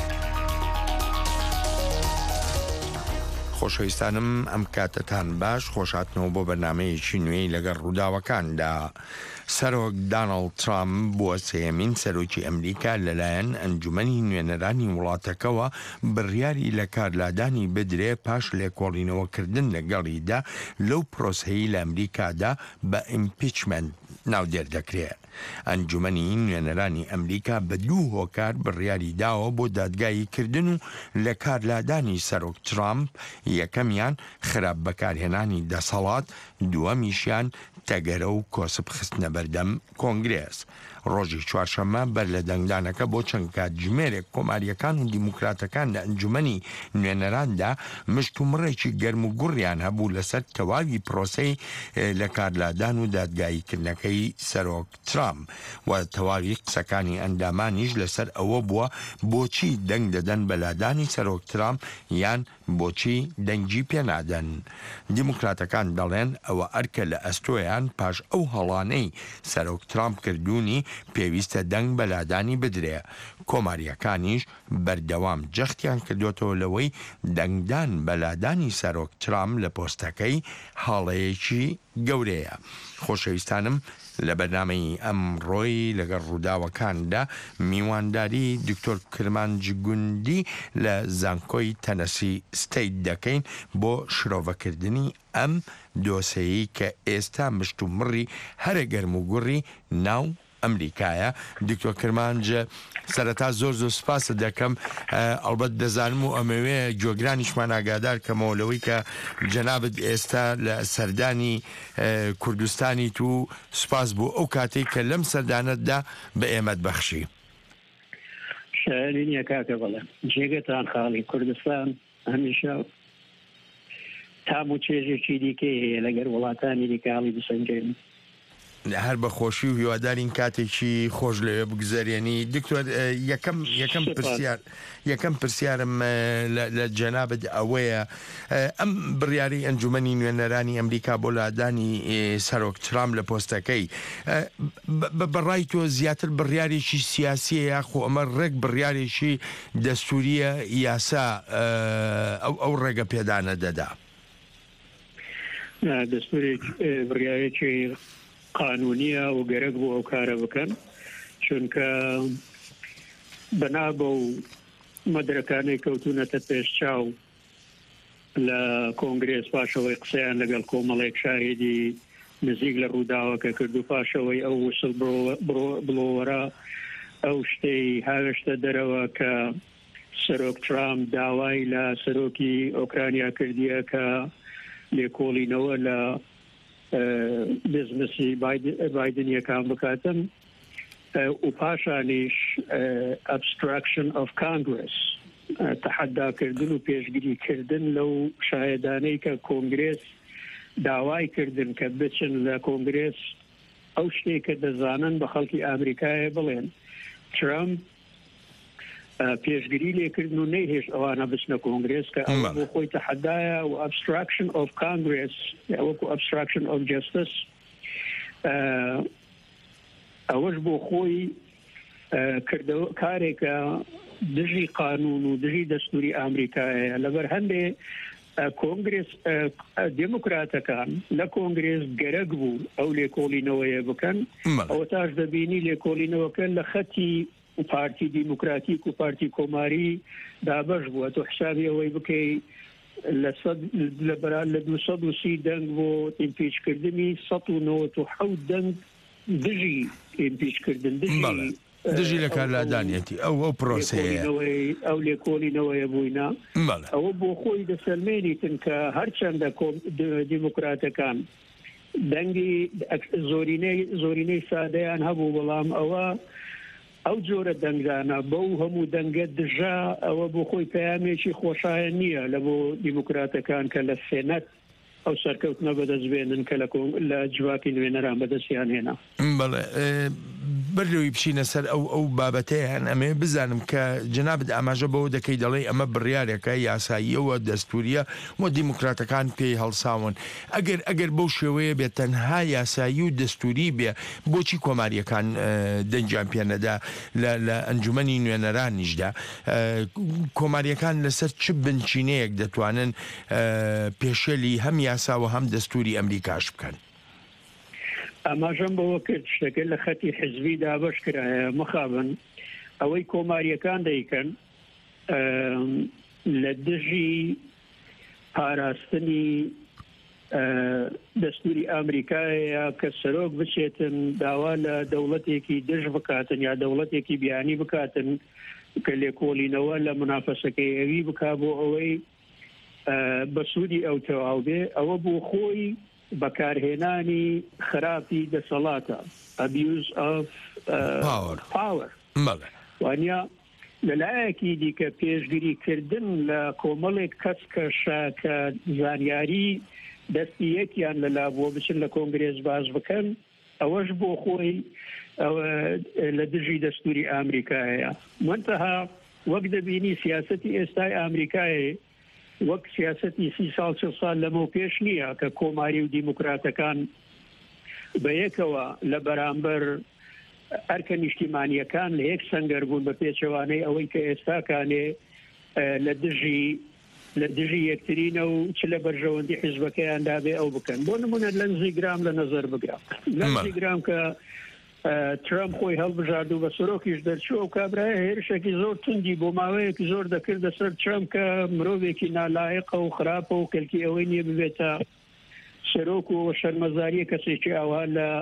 خۆشەویستانم ئەم کاتتان باش، خۆشاتنەوە بۆ بەرنمەیەکی نوێی لەگەڵ ڕووداوەکاندا. سەرۆک داناڵد ترامپ بووە سێمین سەرۆکی ئەمریکا لەلایەن ئەنجومەنی نوێنەرانی وڵاتەکەەوە بڕیاری لە کارلادانی بدرێ پاش لێکۆڵینەوەکردن لەگەڵیدا لەو پرۆسەیی لە ئەمریکادا بە ئیمپیچمنت ناودێر دەکرێت. ئەنجومەنی نوێنەرانی ئەمریکا بە دوو هۆکار بڕیاری داوە بۆ دادگایی کردن و لە کارلادانی سەرۆک ترامپ، یەکەمیان خراپ بەکارهێنانی دەسەڵات، دووەمیشیان تەگەرە و کۆسب خستنە بەردەم کۆنگرێس. ڕۆژی چوارشەممە بەر لە دەنگدانەکە بۆ چەند کاتژمێرێک کۆماریەکان و دیموکراتەکان لە ئەنجومەنی نوێنەراندا مشتومڕێکی گەرم و گوڕیان هەبوو لەسەر تەواوی پرۆسەی لە کارلادان و دادگاییکردنەکەی سەرۆک ترامپ و تەواوی قسەکانی ئەندامانیش لەسەر ئەوە بووە بۆچی دەنگ دەدەن بە لادانی سەرۆک ترامپ یان بۆچی دەنگی پێنادەن. دیموکراتەکان دەڵێن ئەوە ئەرکە لە ئەستۆیان پاش ئەو هەڵانەی سەرۆک ترامپ کردوونی پێویستە دەنگ بە لادانی بدرێ. کۆماریەکانیش بەردەوام جەختیان کردوێتەوە لەوەی دەنگدان بە لادانی سەرۆک ترامپ لە پۆستەکەی هاڵەیەکی گەورەیە. خۆشەویستانم لە بەرنامەی ئەمڕۆی لەگەڵ ڕووداوەکاندا میوانداری دکتۆر کرمانجی گوندی لە زانکۆی تەنەسی ستەیت دەکەین بۆ شرۆڤەکردنی ئەم دۆسەیەی کە ئێستا مشت و مڕی هەرە گەرم و گوڕی ناو ئەمریکایە. دکتۆر کرمانج سەرەتا زۆر زۆر سپاس دەکەم. ئەڵبەت دەزانم و ئەمەوێ جۆگرانیشمان ئاگادار کەمەوەلەوەی کە جەنابەت ئێستا لە سەردانی کوردستانی تو سپاس بوو ئەو کاتێک کە لەم سەردانەتدا بە ئێمەت بەخشی. شایەنە کاکە بەڵێ جێگەتان خاڵی کوردستان هەمیشە تام و چێژێکی دیکەی هەیە لەگەر وڵاتانی دیکاڵی بسەنجێن. هەر بە خۆشی و هیوادارین کاتێکی خۆش لەوێ بگوزارێنی. دکتۆر یەکەم یەکەم پرسیار یەکەم پرسیارم لە جەنابەت ئەوەیە ئەم بڕیاری ئەنجومەنی نوێنەرانی ئەمریکا بۆ لادانی سەرۆک ترامپ لە پۆستەکەی بەڕای تۆ زیاتر بڕیارێکی سیاسیە یاخۆ ئەمە ڕێک بڕیارێکی دەستوریە یاسا ئەو ڕێگە پێدانە دەدا؟ دەستورێک بڕیارێکی قانونیە و گەرەک بۆ ئەو کارە بکەن، چونکە بەنا بە و مەدرەکانەی کەوتونەتە پێش چاو لە کۆنگرێس پاشەوەی قسەیان لەگەڵ کۆمەڵێک شاهێدی نزیک لە ڕووداوەکە کرد و پاشەوەی ئەو وسڵ بڵۆوەرە ئەو شتەی هاوێشتە دەرەوە کە سەرۆک ترامپ داوای لە سەرۆکی ئۆکرانیا کردیە کە لێکۆڵینەوە لە بزنسی بایدنیەکان بکاتن و پاشانیش obstruction of Congress تحداکردن و پێشگیریکردن لەو شایەدانەی کە کۆنگرێس داوای کردن کە بچن لە کۆنگرێس ئەو شتێک کە دەزانن بە خەڵکی ئامریکایە بڵێن. ترامپ پێشگیری لێکردن و نەیهێش ئەوانە بچنە کۆنگرێس کە ئەوە بۆ خۆی تەحەدایە و obstruction of Congress وەکو obstruction of justice ئەوەش بۆ خۆی کارێکە دژی قانون و دژی دەستوری ئامریکایە. لەبەر هەندێ کۆنگرێس دموکراتەکان لە کۆنگرێس گەرەک بوو ئەو لێکۆڵینەوەیە بکەن، ئەوە تاش دەبینی لێکۆڵینەوەکە لە خەتی پارتی دیموکراتیک و پارتی کۆماری دابەش بووە. تۆ حسابی ئەوەی بکەی لە دووسەد و سی دەنگ بۆ ئیمپیچکردنی سەد و نۆڤەت و حەوت دەنگ دژی ئیمپیچکردن دژی لە کارلادانیەتی ئەو ئەو پرۆسەیە ئەو لێکۆڵینەوەیە بووینە. ئەوە بۆ خۆی دەسەلمێنیتن کە هەرچەندە دیموکراتەکان دەنگی زۆرینەی سادەیان هەبوو، بەڵام ئەوە ئەو جۆرە دەنگدانە بەو هەموو دەنگە دژا ئەوە بۆ خۆی پەیامێکی خۆشایە نییە لە بۆ دیموکراتەکان کە لە سێنەت ئەو سەرکەوتنە بەدەستبێنن کە لە جوواکی نوێنەران بەدەستیان هێنا. بەڵێ بەرلەوەی بچینە سەر ئەو ئەو بابەتەیان ئەمێ بزانم کە جەنابەت ئاماژە بەوە دەکەی دەڵێ ئەمە بڕیارێکە یاساییەوە دەستوریە و دیموکراتەکان پێی هەڵساون. ئەگەر ئەگەر بەو شێوەیە بێت تەنها یاسایی و دەستوری بێ بۆچی کۆماریەکان دەنجیان پێنەدا لە ئەنجومەنی نوێنەرانیشدا؟ کۆماریەکان لەسەر چ بنچینەیەک دەتوانن پێشێلی هەم یاسا و هەم دەستوری ئەمریکاش بکەن؟ ئاماژەم بەوە کرد شتەکە لە خەتی حزبی دابش کرایە مخابن ئەوەی کۆماریەکان دەیکەن لە دژی پاراستنی دەستوری ئەمریکایە کە سەرۆک بچێتن داوا لە دەوڵەتێکی دژ بکاتن یا دەوڵەتێکی بیانی بکاتن کە لێکۆڵینەوە لە منافەسەکەی ئەوی بکا بۆ ئەوەی بەسوودی ئەو تەواو بێ. ئەوە بۆ خۆی بەکارهێنانی خراپی دەسەڵاتە abuse of power وانیا لەلایەکی دیکە پێشگیریکردن لە کۆمەڵێک کەس کە زانیاری دەستی یەکیان لەلا بۆ بچن لە کۆنگرێس باز بکەن ئەوەش بۆ خۆی لە دژی دەستوری ئامریکایە. منتەها وەک دەبینی سیاسەتی ئێستای ئامریکایە وەک سیاسەتی سی ساڵ چل ساڵ لەمە پێش نییە کە کۆماری و دیموکراتەکان بە یەکەوە لە بەرامبەر ئەرکە نیشتیمانیەکان لە یەک سەنگەر بوون بە پێچەوانەی ئەوەی کە ئێستاکانێ لە دژی لە دژی یەکترینە و چ لە بەرژەوەندی حیزبەکەیان دابێ ئەو بکەن. بۆ نمونە لەنزی گرام لە نەزەر بگرام لەنزی گرام کە ترامپ خۆی هەڵبژارد و بە سۆرۆکیش دەرچووە و کابرایە هێرشێکی زۆر توندی بۆ ماوەیەکی زۆر دەکردە سەر ترامپ کە مرۆڤێکی نالایقە و خراپە و کەلکی ئەوەی نییە ببێتە سەرۆک و شەرمەزاریە کەسێکی ئەوها لە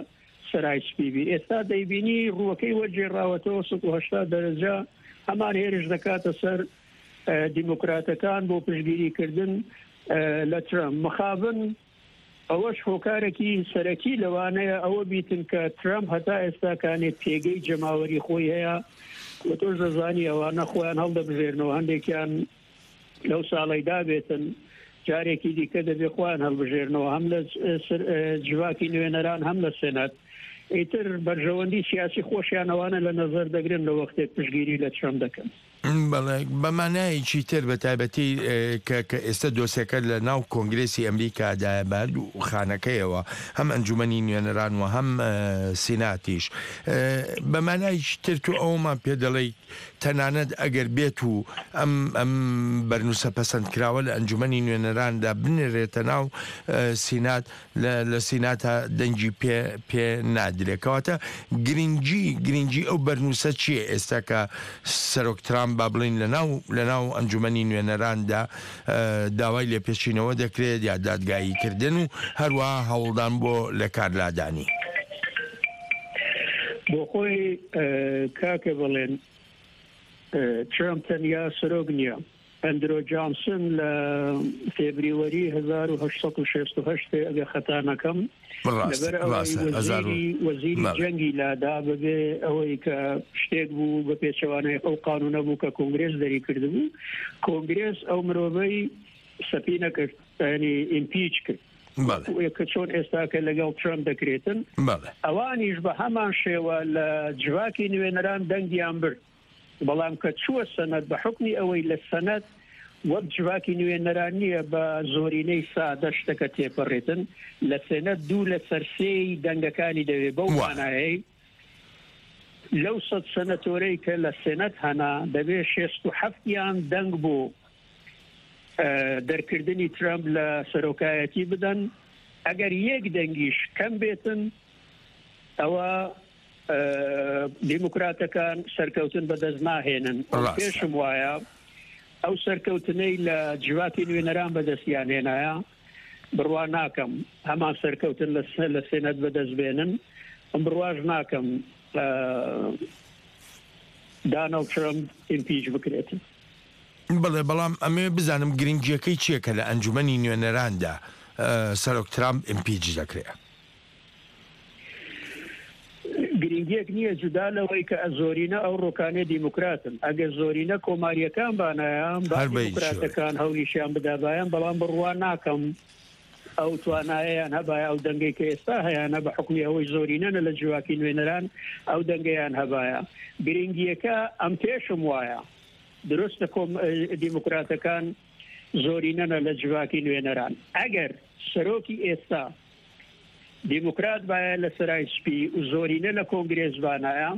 سرایسپی بی ئێستا دەیبینی ڕووەکەی وەرجێڕاوەتەوە سەد و هەشتا دەرەجە هەمان هێرش دەکاتە سەر دیموکراتەکان بۆ پشتگیریکردن لە ترامپ مخابن ئەوەش هۆکارێکی سەرەکی لەوانەیە ئەوە بیتن کە ترامپ هەتا ئێستاکانێت پێگەی جەماوەری خۆی هەیە و تۆش دەزانی ئەوانە خۆیان هەڵدەبژێرنەوە هەندێکیان لەو ساڵەی دابێتن جارێکی دیکە دەبێ خۆیان هەڵبژێرنەوە هەم لە جواکی نوێنەران هەم لە سێنات ئیتر بەرژەوەندی سیاسی خۆشیان ئەوانە لە نەزەر دەگرن لە وەختێک پشتگیری لە ترامپ دەکەن. بەڵێ بەمانایەکی تر بە تایبەتی کە ئێستا دۆسیەکە لە ناو کۆنگرێسی ئەمریکادایە بەر و خانەکەیەوە هەم ئەنجومەنی نوێنەران و هەم سیناتیش بەمانایکی تر تو ئەومان پێ دەڵێ تەنانەت ئەگەر بێت و ئەم ئەم بەرنووسە پەسەندکراوە لە ئەنجومەنی نوێنەراندا بنێرێتە ناو سینات لە سیناتە دەنگی پێ نادرێتەوەتە گرنگی گرنگی ئەو بەرنووسە چییە ئێستا کە سەرۆک ترامپ با بڵین لە ناو ئەنجومەنی نوێنەراندا داوای لێپێچینەوە دەکرێت یا دادگاییکردن و هەروەها هەوڵدان بۆ لە کارلادانی بۆ خۆی کاکە بڵێن ترامپ تەنیا سەرۆک نییە ئەندرۆ جانسن لە فێبریوەری هەزار و هەشت سەد و شەست و هەشت ئەگە خەتا نەکەم لەبەر ئەوەی وەزیری جەنگی لادا بەبێ ئەوەی کە شتێک بوو بە پێچەوانەی ئەو قانونە بوو کە کۆنگرێس دەری کرد بوو کۆنگرێس ئەو مرۆڤەی سەپی نەکرد ینی ئیمپیچ کرد کە چۆن ئێستاکە لەگەڵ ترامپ دەکرێتن ئەوانیش بە هەمان شێوە لە جواکی نوێنەران دەنگیان برد بەڵام کە چووە سەنەت بە حکمی ئەوەی لە سەنەت وەک جواکی نوێنەران نییە بە زۆرینەی سادە شتەکە تێپەڕێتن لە سێنەت دوو لە سەرسێی دەنگەکانی دەوێت بەو مانایەی لەو سەد سەنەتۆرەی کە لە سێنەت هەنا دەبێت شێست و حەفتیان دەنگ بۆ دەرکردنی ترامپ لە سەرۆکایەتی بدەن ئەگەر یەک دەنگیش کەم بێتن ئەوە دیموکراتەکان سەرکەوتن بەدەست ناهێنن پێشم وایە ئەو سەرکەوتنەی لە جواکی نوێنەران بەدەستیان هێنایە بڕوا ناکەم هەمان سەرکەوتن لە سێنەت بەدەست بێنن ئەم بڕواژ ناکەم دانەڵد ترامپ ئیمپیچ بکرێتن. بڵێ بەڵام ئەمێ بزانم گرنگیەکەی چییە کە لە ئەنجومەنی نوێنەراندا سەرۆک ترامپ ئیمپیچ دەکرێت؟ گرنگیەک نییە جودا لەوەی کە زۆرینە ئەو ڕۆکانێ دیموکراتن ئەگەر زۆرینە کۆماریەکان بانایان با دیموکراتەکان هەولیشیان بدابایان بەڵام بڕوان ناکەم ئەو توانایەیان هەبایە ئەو دەنگەی کە ئێستا هەیەە بە حکمی ئەوەی زۆرینەنە لە جواکی نوێنەران ئەو دەنگەیان هەبایە گرنگیەکە ئەم پێشم وایە دروستە دیموکراتەکان زۆرینەنە لە جواکی نوێنەران ئەگەر سەرۆکی ئێستا دیموکرات باە لە سەرای سپی و زۆرینە لە کۆنگرێزبانایە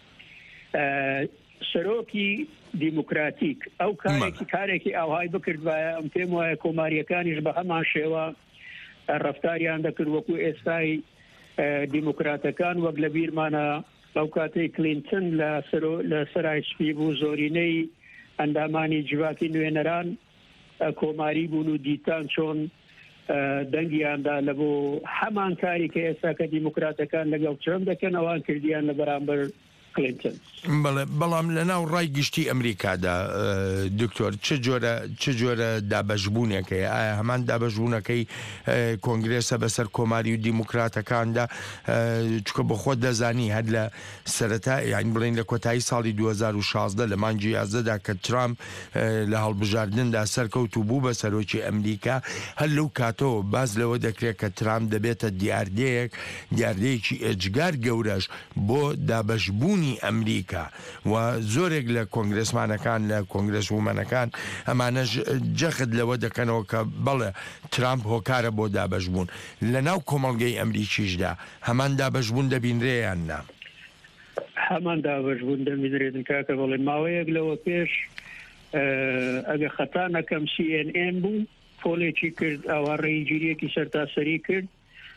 سەرۆکی دیموکراتیک ئەو کارێکی کارێکی ئاوهای بکرد باە ئەم پێم وایە کۆماریەکانیش بە هەمان شێوە ڕفتاریان دەکرد وەکو ئێستای دیموکراتەکان وەک لە بیرمانە ئەو کاتەی کلینتن لە سەرای سپی بوو زۆرینەی ئەندامانی جواکی نوێنەران کۆماری بوون و دیتان چۆن دەنگیاندا لە بۆ هەمان کاری کە ئێستا کە دیموکراتەکان لەگەڵ ترامپ دەکەن ئەوان کردیان لە بەرامبەر کلینتن. بەڵام لە ناو ڕای گشتی ئەمریکادا دکتۆر چ جۆرە دابەشبوونێکەیە ئایا هەمان دابەشبوونەکەی کۆنگرێسە بەسەر کۆماری و دیموکراتەکاندا چکە بە خۆت دەزانی هەر لە سەرەتا یان بڵین لە کۆتایی ساڵی دوو هەزار و شازدە لە مانگی یازدەدا کە ترامپ لە هەڵبژاردندا سەرکەوت و بوو بە سەرۆکی ئەمریکا هەر لەو کاتەوە باز لەوە دەکرێت کە ترامپ دەبێتە دیاردەیەک دیاردەیەکی ئێجگار گەورەش بۆ دابەشبوون ئەمریکا و زۆرێک لە کۆنگرسمانەکان لە کۆنگرس ومەنەکان ئەمانەش جەخت لەوە دەکەنەوە کە بەڵێ ترامپ هۆکارە بۆ دابەشبوون لە ناو کۆمەڵگەی ئەمریکیشدا هەمان دابەشبوون دەبینرێیان نا هەمان دابەشبوون دەبینرێتن کاکە بڵێ ماوەیەک لەوە پێش ئەگە خەتا نەکەم سی ئێن ئێن بوو پۆلێکی کرد ئاوا ڕێگیریەکی سەرتاسەری کرد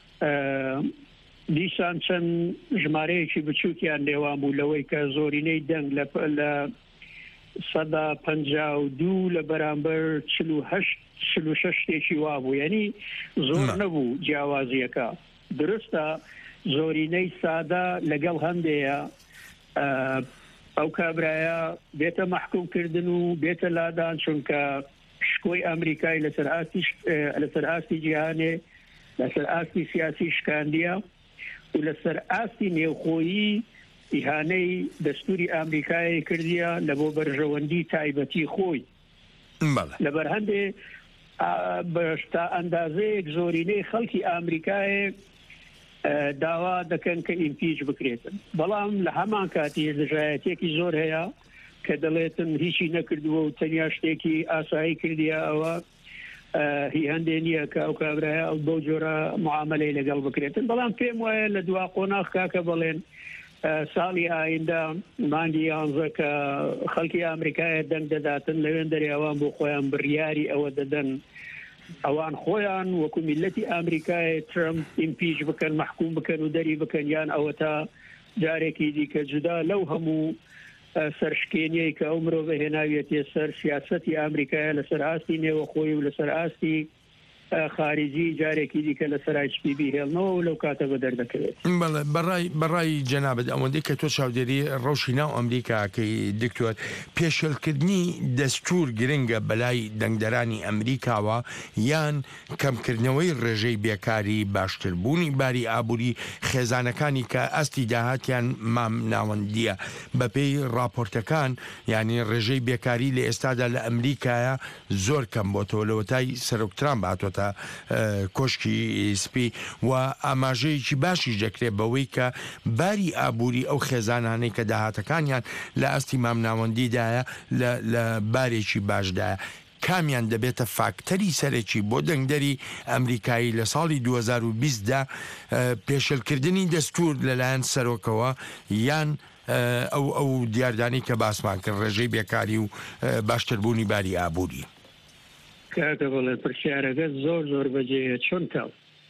دیسان چەند ژمارەیەکی بچووکیان لێوان بوو لەوەی کە زۆرینەی دەنگ لە سەدا پەنجا و دوو لە بەرامبەر چل و هەشت چل و شەش شتێکی وا بوو یعنی زۆر نەبوو جیاوازیەکە درستە زۆرینەی سادا لەگەڵ هەندەیە ئەو کابرایە بێتە محکومکردن و بێتە لادان چونکە شکۆی ئەمریکای لەسەر ئاستی لەسەر ئاستی جیهانێ لەسەر ئاستی سیاسی شکاندیە و لەسەر ئاستی نێوخۆیی ئیهانەی دەستوری ئەمریکای کردیە لە بۆ بەرژەوەندی تایبەتی خۆی لەبەر هەندێ تا ئەندازەیەک زۆرینەی خەڵکی ئەمریکای داوا دەکەن کە ئیمپیچ بکرێتن بەڵام لە هەمان کاتی دژایەتێکی زۆر هەیە کە دەڵێتن هیچی نەکردووە و تەنیا شتێکی ئاسایی کردیە ئەوە هی هەندێ نییە کە ئەو کابرایە ئەو بەو جۆرە معاملەی لەگەڵ بکرێتن بەڵام پێم وایە لە دوا قۆناغ کاکە بڵێن ساڵی ئایندا مانگی یانزە کە خەڵکی ئەمریکایە دەنگ دەداتن لەوێن دەریاوان بۆ خۆیان بڕیاری ئەوە دەدەن ئەوان خۆیان وەکو میلەتی ئەمریکای ترامپ ئیمپیچ بکەن محکوم بکەن و دەری بکەن یان ئەوە تا جارێکی دیکە جودا لەو هەموو سەرشکێنەی کە ئەو مرۆڤ هێناویەتێ سەر سیاسەتی ئەمریکایە لەسەر ئاستی نێوەخۆی و لەسەر ئاستی خارجی جارێکی دیکە لەسەر ئایچ پی بی هێڵنەوە و لەو کاتە بە دەردەکەوێت بەڕای جەنابەت ئەوەندەی کە تۆ چاودێری ڕەوشی ناو ئەمریکاکەی دکتۆر پێشێلکردنی دەستور گرنگە بەلای دەنگدەرانی ئەمریکاوە یان کەمکردنەوەی ڕێژەی بێکاری باشتربوونی باری ئابووری خێزانەکانی کە ئەستی داهاتیان مام ناوەندیە بەپێی راپۆرتەکان ینی ڕێژەی بێکاری لە ئێستادا لە ئەمریکایە زۆر کەم بۆتەوە لەوەتای سەرۆکترامپ هاتوۆتە کۆشکی سپی و ئاماژەیەکی باشی دەکرێت بەوەی کە باری ئابووری ئەو خێزانانەی کە داهاتەکانیان لە ئەستی مامناوەندیدایە لە بارێکی باشدایە کامیان دەبێتە فاکتەری سەرێکی بۆ دەنگدەری ئەمریکایی لە ساڵی دوو هەزار و بیستدا پێشێلکردنی دەستور لەلایەن سەرۆکەوە یان ئەو ئەو دیاردانی کە باسمان کرد ڕێژەی بێکاری و باشتربوونی باری ئابووری کاکە بڵێ پرسیارەکە زۆر زۆر بەجێ چونکە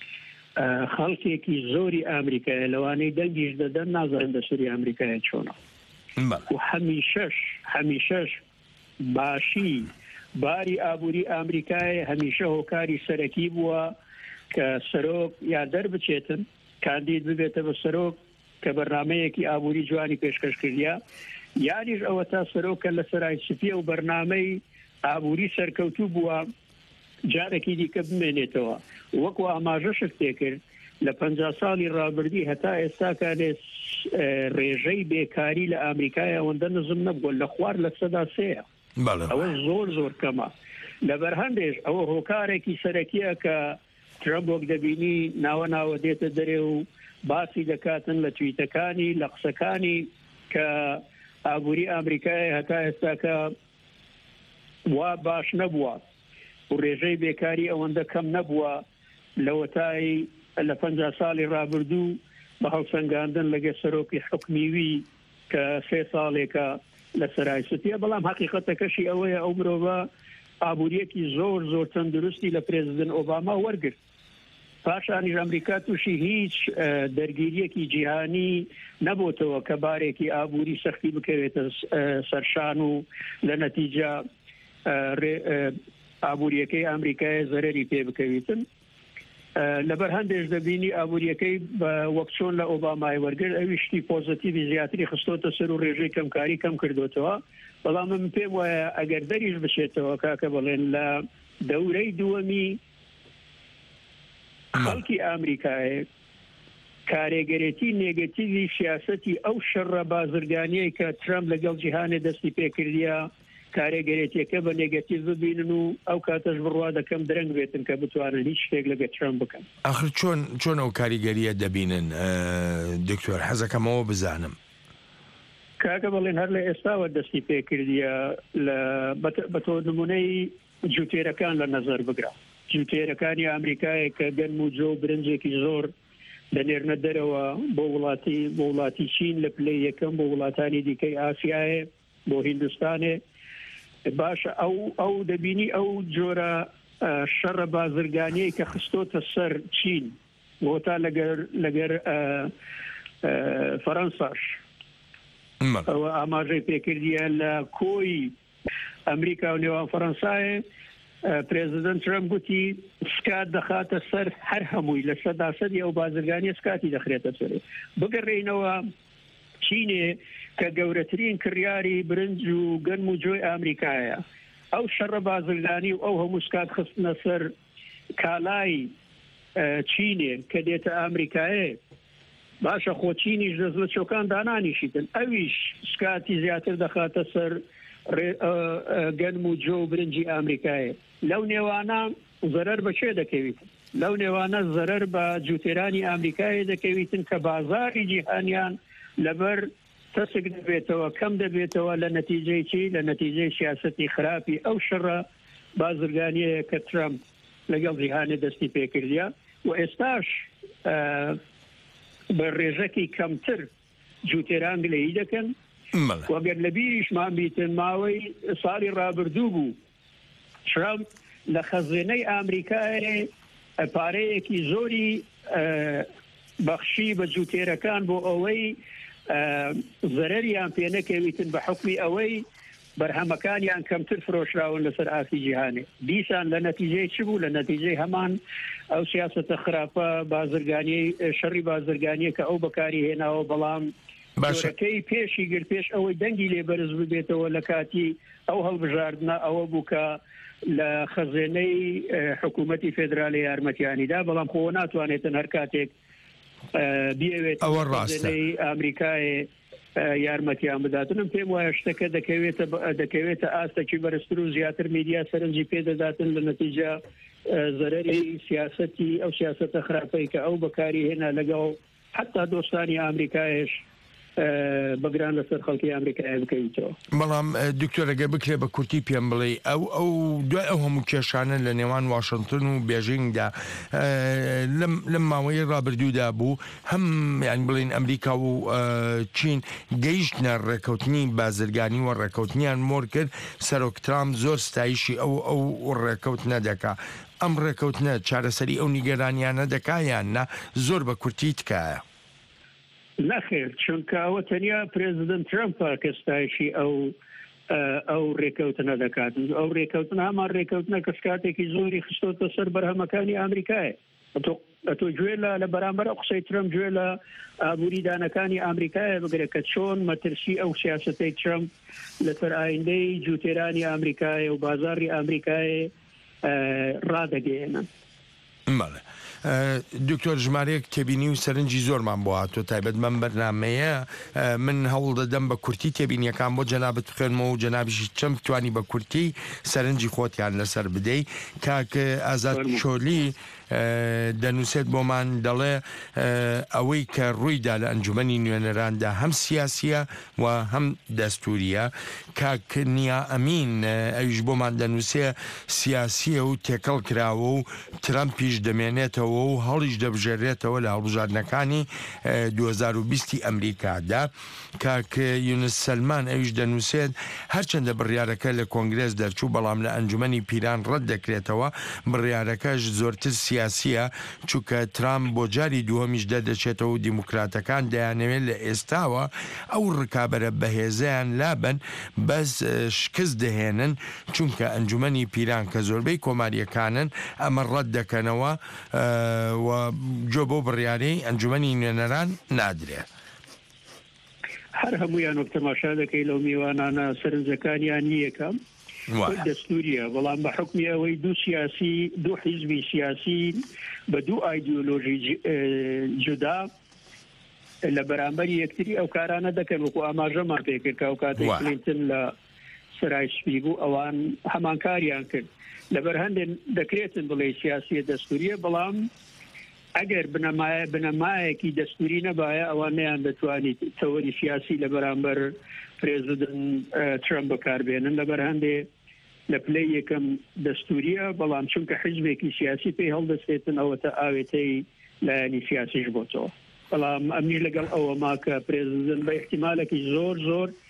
خەڵکێکی زۆری ئەمریکایە لەوانەی دەنگیش دەدەن نازانن دەستوری ئەمریکایە چۆنە و هەمیشەش هەمیشەش باشی باری ئابووری ئەمریکای هەمیشە هۆکاری سەرەکی بووە کە سەرۆک یا دەربچێتن کاندید ببێتە بە سەرۆک کە بەرنامەیەکی ئابووری جوانی پێشکەش کردیا یانیش ئەوە تا سەرۆکە لە سەرای سپیە و بەرنامەی ئابووری سەرکەوتوو بووە جارێکی دیکە بمێنێتەوە وەکو ئاماژەشت تێکرد لە پەنجا ساڵی ڕابردی هەتا ئێستاکانێ ڕێژەی بێکاری لە ئەمریکای ئەوەندە نزم نەبووە لە خوار لە سەدا سەیە ئەوە زۆر زۆر کەمە لەبەر هەندێش ئەوە هۆکارێکی سەرەکیە کە ترامپ دەبینی ناوە ناوە دێتە دەرێ و باسی دەکاتن لە تویتەکانی لە قسەکانی کە ئابووری ئەمریکای هەتا ئێستاکە وا باش نەبووە و ڕێژەی بێکاری ئەوەندە کەم نەبووە لەوەتای لە پەنجا ساڵی ڕابردوو بە هەڵسەنگاندن لەگە سەرۆکی حکمیوی کە سێ ساڵێکە لە سەرای سوتیە بەڵام حقیقەتەکەشی ئەوەیە ئەو مرۆڤە ئابووریەکی زۆر زۆر تەندروستی لە پرێزیدنت ئۆباما وەرگرت پاشانیش ئەمریکا تووشی هیچ دەرگیریەکی جیهانی نەبووتەوە کە بارێکی ئابووری سەختی بکەوێتە سەرشان و لە نەتیجە ئابووریەکەی ئەمریکای زەرەری پێ بکەویتن لەبەر هەندێش دەبینی ئابووریەکەی وەک چۆن لە ئۆبامای وەرگرت ئەوی شتی پۆزتیڤی زیاتری خستۆتە سەر و ڕێژەی کەمکاری کەم کردوتەوە بەڵام من پێم وایە ئەگەر دەریش بشێتەوە کاکە بڵێن لە دەورەی دووەمی خەڵکی ئەمریکای کارێگەرێتی نێگەتیڤی سیاسەتی ئەو شەڕە بازرگانیەی کە ترامپ لەگەڵ جیهانێ دەستی پێکردیە کارێگەرێتیەکە بە نێگەتیڤ ببینن و ئەو کاتەش بڕوا دەکەم درەنگ بێتن کە بتوانن هیچ شتێک لەگە ترامپ بکەن ئاخر چۆن چۆن ئەو کاریگەریە دەبینن دکتۆر حەزەکەمەوە بزانم کاکە بڵێن هەر لە ئێستاوە دەستی پێکردیە لە بەتۆ نمونەی جوتێرەکان لە نەزەر بگرا جوتێرەکانی ئەمریکای کە گەنم و جۆ برنجێکی زۆر دەنێرنە دەرەوە بۆ وڵاتی بۆ وڵاتی چین لە پلەی یەکەم بۆ وڵاتانی دیکەی ئاسیایە بۆ هیندستانێ باشە ئەو ئەو دەبینی ئەو جۆرە شەڕە بازرگانیەی کە خستۆتە سەر چین بۆتا لەگەر لەگەر فەرەنساش ئەوە ئاماژەی پێکردیە لە کۆی ئەمریکا و نێوان فەرەنسایە پرێزیدنت ترامپ گوتی سکات دەخاتە سەر هەر هەمووی لە سەدا سەدی ئەو بازرگانی سکاتی دەخرێتە سەرێ بگەڕێینەوە چینێ کە گەورەترین کڕیاری برنج و گەنم و جۆی ئامریکایە ئەو شەڕە بازرگانی و ئەو هەموو سکات خستنە سەر کالای چینێ کە دێتە ئامریکایە باشە خۆ چینیش دەست لە چۆکان دانانیشیتن ئەویش سکاتی زیاتر دەخاتە سەر گەنم و جۆ و برنجی ئامریکایە لەو نێوانە زەرەر بەکێ دەکەویت لەو نێوانە زەرەر بە جوتێرانی ئامریکایە دەکەویتن کە بازاری جیهانیان لەبەر تەسک دەبێتەوە کەم دەبێتەوە لە نەتیجەی چی لە نەتیجەی سیاسەتی خراپی ئەو شەڕە بازرگانیەیە کە ترامپ لەگەڵ جیهانێ دەستی پێکردیا و ئێستاش بە ڕێژەکی کەمتر جوتێران گلەیی دەکەن وەگەر لە بیریشمان بیتن ماوەی ساڵی ڕابردوو بوو ترامپ لە خەزێنەی ئامریکای پارەیەکی زۆری بەخشی بە جوتێرەکان بۆ ئەوەی زەرەریان پێ نەکەویتن بە حکمی ئەوەی بەرهەمەکانیان کەمتر فرۆشراون لەسەر ئافی جیهانێ دیسان لە نەتیجەی چ بوو لە نەتیجەی هەمان ئەو سیاسەتە خراپە بازرگانی شەڕی بازرگانیە کە ئەو بەکاری هێناوە بەڵام باشەکەی پێشی گر پێش ئەوەی دەنگی لێ بەرز ببێتەوە لە کاتی ئەو هەڵبژاردنە ئەوە بوو کە لە خەزێنەی حکوومەتی فێدرالی یارمەتیانیدا بەڵام خۆ ناتوانێتن هەر کاتێک بیاوێت ئەوە ڕاستە ئامریکای یارمەتیان بداتنم پێم وایە شتەکە دەکەوێتە دەکەوێتە ئاستێکی بەرزتر و زیاتر میدیا سەرنجی پێدەداتن لە نەتیجە زەرەری سیاسەتی ئەو سیاسەتە خراپەی کە ئەو بەکاری هێنا لەگەڵ حتا دۆستانی ئامریکایش بەگران لەسەر خەڵکی ئامریکای بکەیتەوە بەڵام دکتۆرەگە بکرێ بە کورتی پێم بڵێ ئەو ئەو دوای ئەو هەموو کێشانە لە نێوان واشنگتن و بێژینگدا لەم ماوەی ڕابردوودا بوو هەم یان بڵین ئەمریکا و چین گەیشتنە ڕێکەوتنی بازرگانی و ڕێکەوتنیان مۆر کرد سەرۆک ترامپ زۆر ستایشی ئەو ئەو ڕێکەوتنە دەکا ئەم ڕێکەوتنە چارەسەری ئەو نیگەرانیانە دەکایان نا زۆر بە کورتی تکایە نەخێر چونکە ئەوە تەنیا پرێزیدنت ترامپە کە ستایشی ئەو ئەو ڕێکەوتنە دەکات ئەو ڕێکەوتن هەمان ڕێکەوتنە کە کاتێکی زۆری خستۆتە سەر بەرهەمەکانی ئامریکایە ئەتۆ گوێ لە لە بەرامبەر ئەو قسەی ترامپ گوێ لە ئابووری دانەکانی ئامریکایە بگرێت کە چۆن مەترسی ئەو سیاسەتەی ترامپ لەسەر ئایندەی جوتێرانی ئامریکایە و بازاری ئامریکایە ڕادەگەێنن. دکتۆر ژمارەیەک تێبینی و سەرنجی زۆرمان بۆ هاتۆ تایبەت من بەرنامەیە من هەوڵ دەدەم بە کورتی تێبینیەکان بۆ جەنابەت بخێنمەوە و جەنابیشی چەم بتوانی بە کورتی سەرنجی خۆتیان لەسەر بدەی کاکە ئازاد چۆلی دەنووسێت بۆمان دەڵێ ئەوەی کە ڕوویدا لە ئەنجومەنی نوێنەراندا هەم سیاسیە و هەم دەستوریە کاک نیا ئەمین ئەویش بۆمان دەنووسێ سیاسیە و تێکەڵ کراوە و ترامپیش دەمێنێتەوە و هەڵیش دەبژێرێتەوە لە هەڵبژاردنەکانی دوو هەزار و بیستی ئەمریکادا کاک یونس سەلمان ئەویش دەنووسێت هەرچەندە بڕیارەکە لە کۆنگرێس دەرچوو بەڵام لە ئەنجومەنی پیران ڕەت دەکرێتەوە بڕیارەکەش زۆرتر سیاسیە چونکە ترامپ بۆ جاری دووەمیش دەدەچێتەوە و دیموکراتەکان دەیانەوێت لە ئێستاوە ئەو ڕکابەرە بەهێزیان لابن بەس شکست دەهێنن چونکە ئەنجومەنی پیران کە زۆربەی کۆماریەکانن ئەمە ڕەت دەکەنەوە و جۆ بۆ بڕیارەی ئەنجومەنی نوێنەران نادرێت. هەر هەمویان وەک تەماشا دەکەی لەو میوانانە سەرنجەکانیان یەکەم دەستوریە بەڵام بە حکمی ئەوەی دوو سیاسی دوو حیزبی سیاسی بە دوو ئایدیۆلۆژی جودا لە بەرامبەری یەکتری ئەو کارانە دەکەن وەکو ئاماژەمان پێکرد کە ئەو کاتێک کلینتن لە سەرای سپی بوو ئەوان هەمان کاریان کرد لەبەر هەندێک دەکرێتن بڵێ سیاسی دەستوریە بەڵام ئەگەر بنەمایە بنەمایەکی دەستوری نەبایە ئەوانەیان دەتوانیت تەوەری سیاسی لە بەرامبەر پرێزیدنت ترامپ بەکاربێنن لەبەر هەندێ لە پلەی یەکەم دەستوریە بەڵام چونکە حیزبێکی سیاسی پێی هەڵدەستێتن ئەوەتە ئاوێتەی لایەنی سیاسیش بۆتەوە بەڵام ئەمنی لەگەڵ ئەوە ماکە پرێزیدنت بە احتیمالێکی زۆر زۆر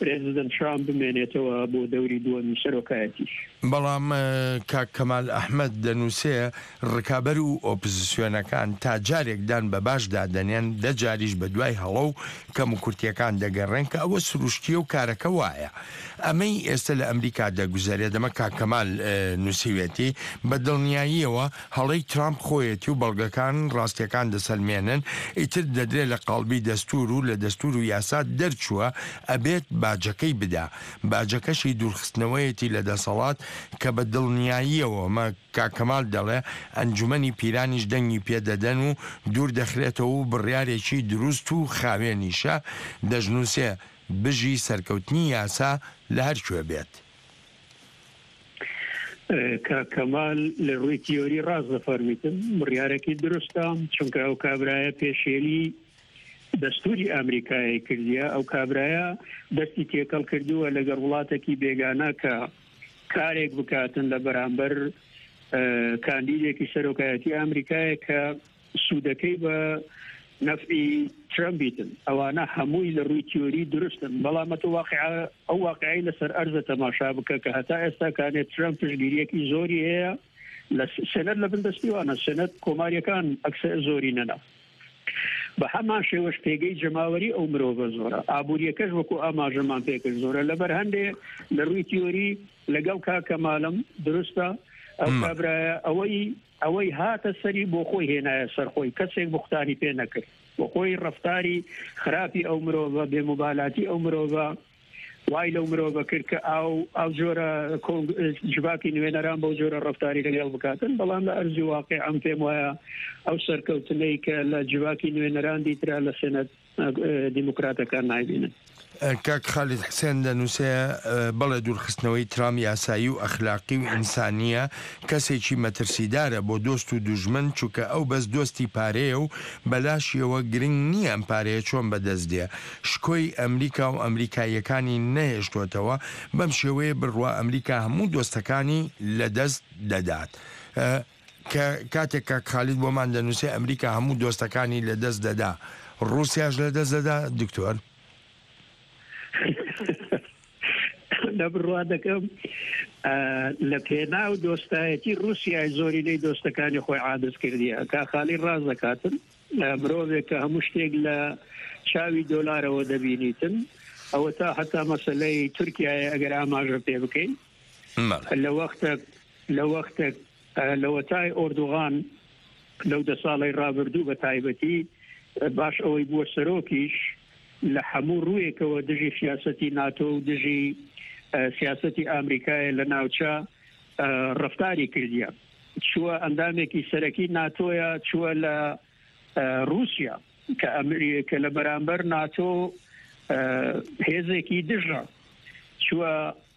پرێزیدەنت ترامپ بمێنێتەوە بۆ دەوری دووەمی سەرۆکایەتیش. بەڵام کاک کەمال ئەحمەد دەنووسێ ڕکابەر و ئۆپۆزیسیۆنەکان تا جارێکدان بە باشدا دەنێن دە جاریش بە دوای هەڵە و کەم و کورتیەکان دەگەڕێن کە ئەوە سروشتیە و کارەکە وایە. ئەمەی ئێستا لە ئەمریکا دەگوزارێت دەمە کاک کەمال نووسیوێتی بە دڵنیاییەوە هەڵەی ترامپ خۆیەتی و بەڵگەکان ڕاستیەکان دەسەلمێنن ئیتر دەدرێت لە قاڵبی دەستور و لە دەستور و یاسا دەرچووە ئەبێت باجەکەی بدا باجەکەشی دوورخستنەوەیەتی لە دەسەڵات کە بە دڵنیاییەوە مە کاکەمال دەڵێ ئەنجومەنی پیرانیش دەنگی پێدەدەن و دوور دەخرێتەوە و بڕیارێکی دروست و خاوێنیشە دەژنووسێ بژی سەرکەوتنی یاسا لە هەرکوێ بێت. کاکەمال لە ڕووی تیۆری ڕاست دەفەرمیتن بڕیارێکی دروستە چونکە ئەو کابرایە پێشێلی دەستوری ئەمریکای کردیە ئەو کابرایە دەستی تێکەڵ کردووە لەگەڵ وڵاتێکی بێگانە کە کارێک بکاتن لە بەرامبەر کاندیدێکی سەرۆکایەتی ئەمریکایە کە سوودەکەی بە نەفعی ترامپیتن ئەوانە هەمووی لە ڕووی تیۆری درستن بەڵام ئەو واقعی لەسەر ئەرزە تەماشا بکە کە هەتا ئێستا کانێت ترامپ پشتگیریەکی زۆری هەیە لە سەنەت لە بندەستیوانە سەنەت کۆماریەکان ئەکسەر زۆری نەنا بە هەمان شێوەش پێگەی جەماوەری ئەو مرۆڤە زۆرە ئابوووریەکەش وەکو ئاماژەمان پێکرد زۆرە لەبەر هەندێ لە ڕووی تیۆری لەگەڵ کاکەمالم دروستە ئەو کابرایە ئەوەی ئەوەی هاتە سەری بۆ خۆی هێنایە سەرخۆی کەسێک بوختانی پێ نەکرد بۆ خۆی ڕەفتاری خراپی ئەو مرۆڤە بێموبالاتی ئەو مرۆڤە وای لەو مرۆڤە کرد کە ئەو ئەو جۆرە جوواکی نوێنەران بەو جۆرە ڕەفتاری لەگەڵ بکاتن بەڵام لە ئەرزی واقع ئەم پێم وایە ئەو سەرکەوتنەی کە لە جوواکی نوێنەران دیترا لە سێنەت دیموکراتەکان نایبینن. کاک خالید حسێن دەنووسێ بەڵێ دوورخستنەوەی ترام یاسایی و ئەخلاقی و ئینسانیە کەسێکی مەترسیدارە بۆ دۆست و دوژمن چووکە ئەو بەس دۆستی پارەیە و بەلاشیەوە گرنگ نییە ئەم پارەیە چۆن بەدەست دێ شکۆی ئەمریکا و ئەمریکایەکانی نەهێشتوتەوە بەم شێوەیە بڕوا ئەمریکا هەموو دۆستەکانی لەدەست دەدات. کە کاتێک کاک خالید بۆمان دەنووسێ ئەمریکا هەموو دۆستەکانی لەدەست دەدا ڕووسیاش لەدەست دەدا دکتۆر لە بڕوا دەکەم لە پێناو دۆستایەتی رووسیای زۆری لەی دۆستەکانی خۆی عادز کردیە کاخالی ڕاز دەکاتن مرۆڤێک کە هەموو شتێک لە چاوی دۆلارەوە دەبینیتن ئەوە تا هەتا مەسەلەی تورکیایە ئەگەر ئاماژە پێ بکەین لە وەختە لە وەختە لە وەتای ئۆردوغان لەو دە ساڵی ڕابردوو بە تایبەتی باش ئەوەی بووە سەرۆکیش لە هەموو ڕوویەکەوە دژی سیاسەتی ناتۆ و دژی سیاسەتی ئامریکایە لە ناوچە ڕفتاری کردیە چووە ئەندامێکی سەرەکی ناتۆیە چووە لە رووسیا کە ئەمریکا لە بەرامبەر ناتۆ هێزێکی دژە چووە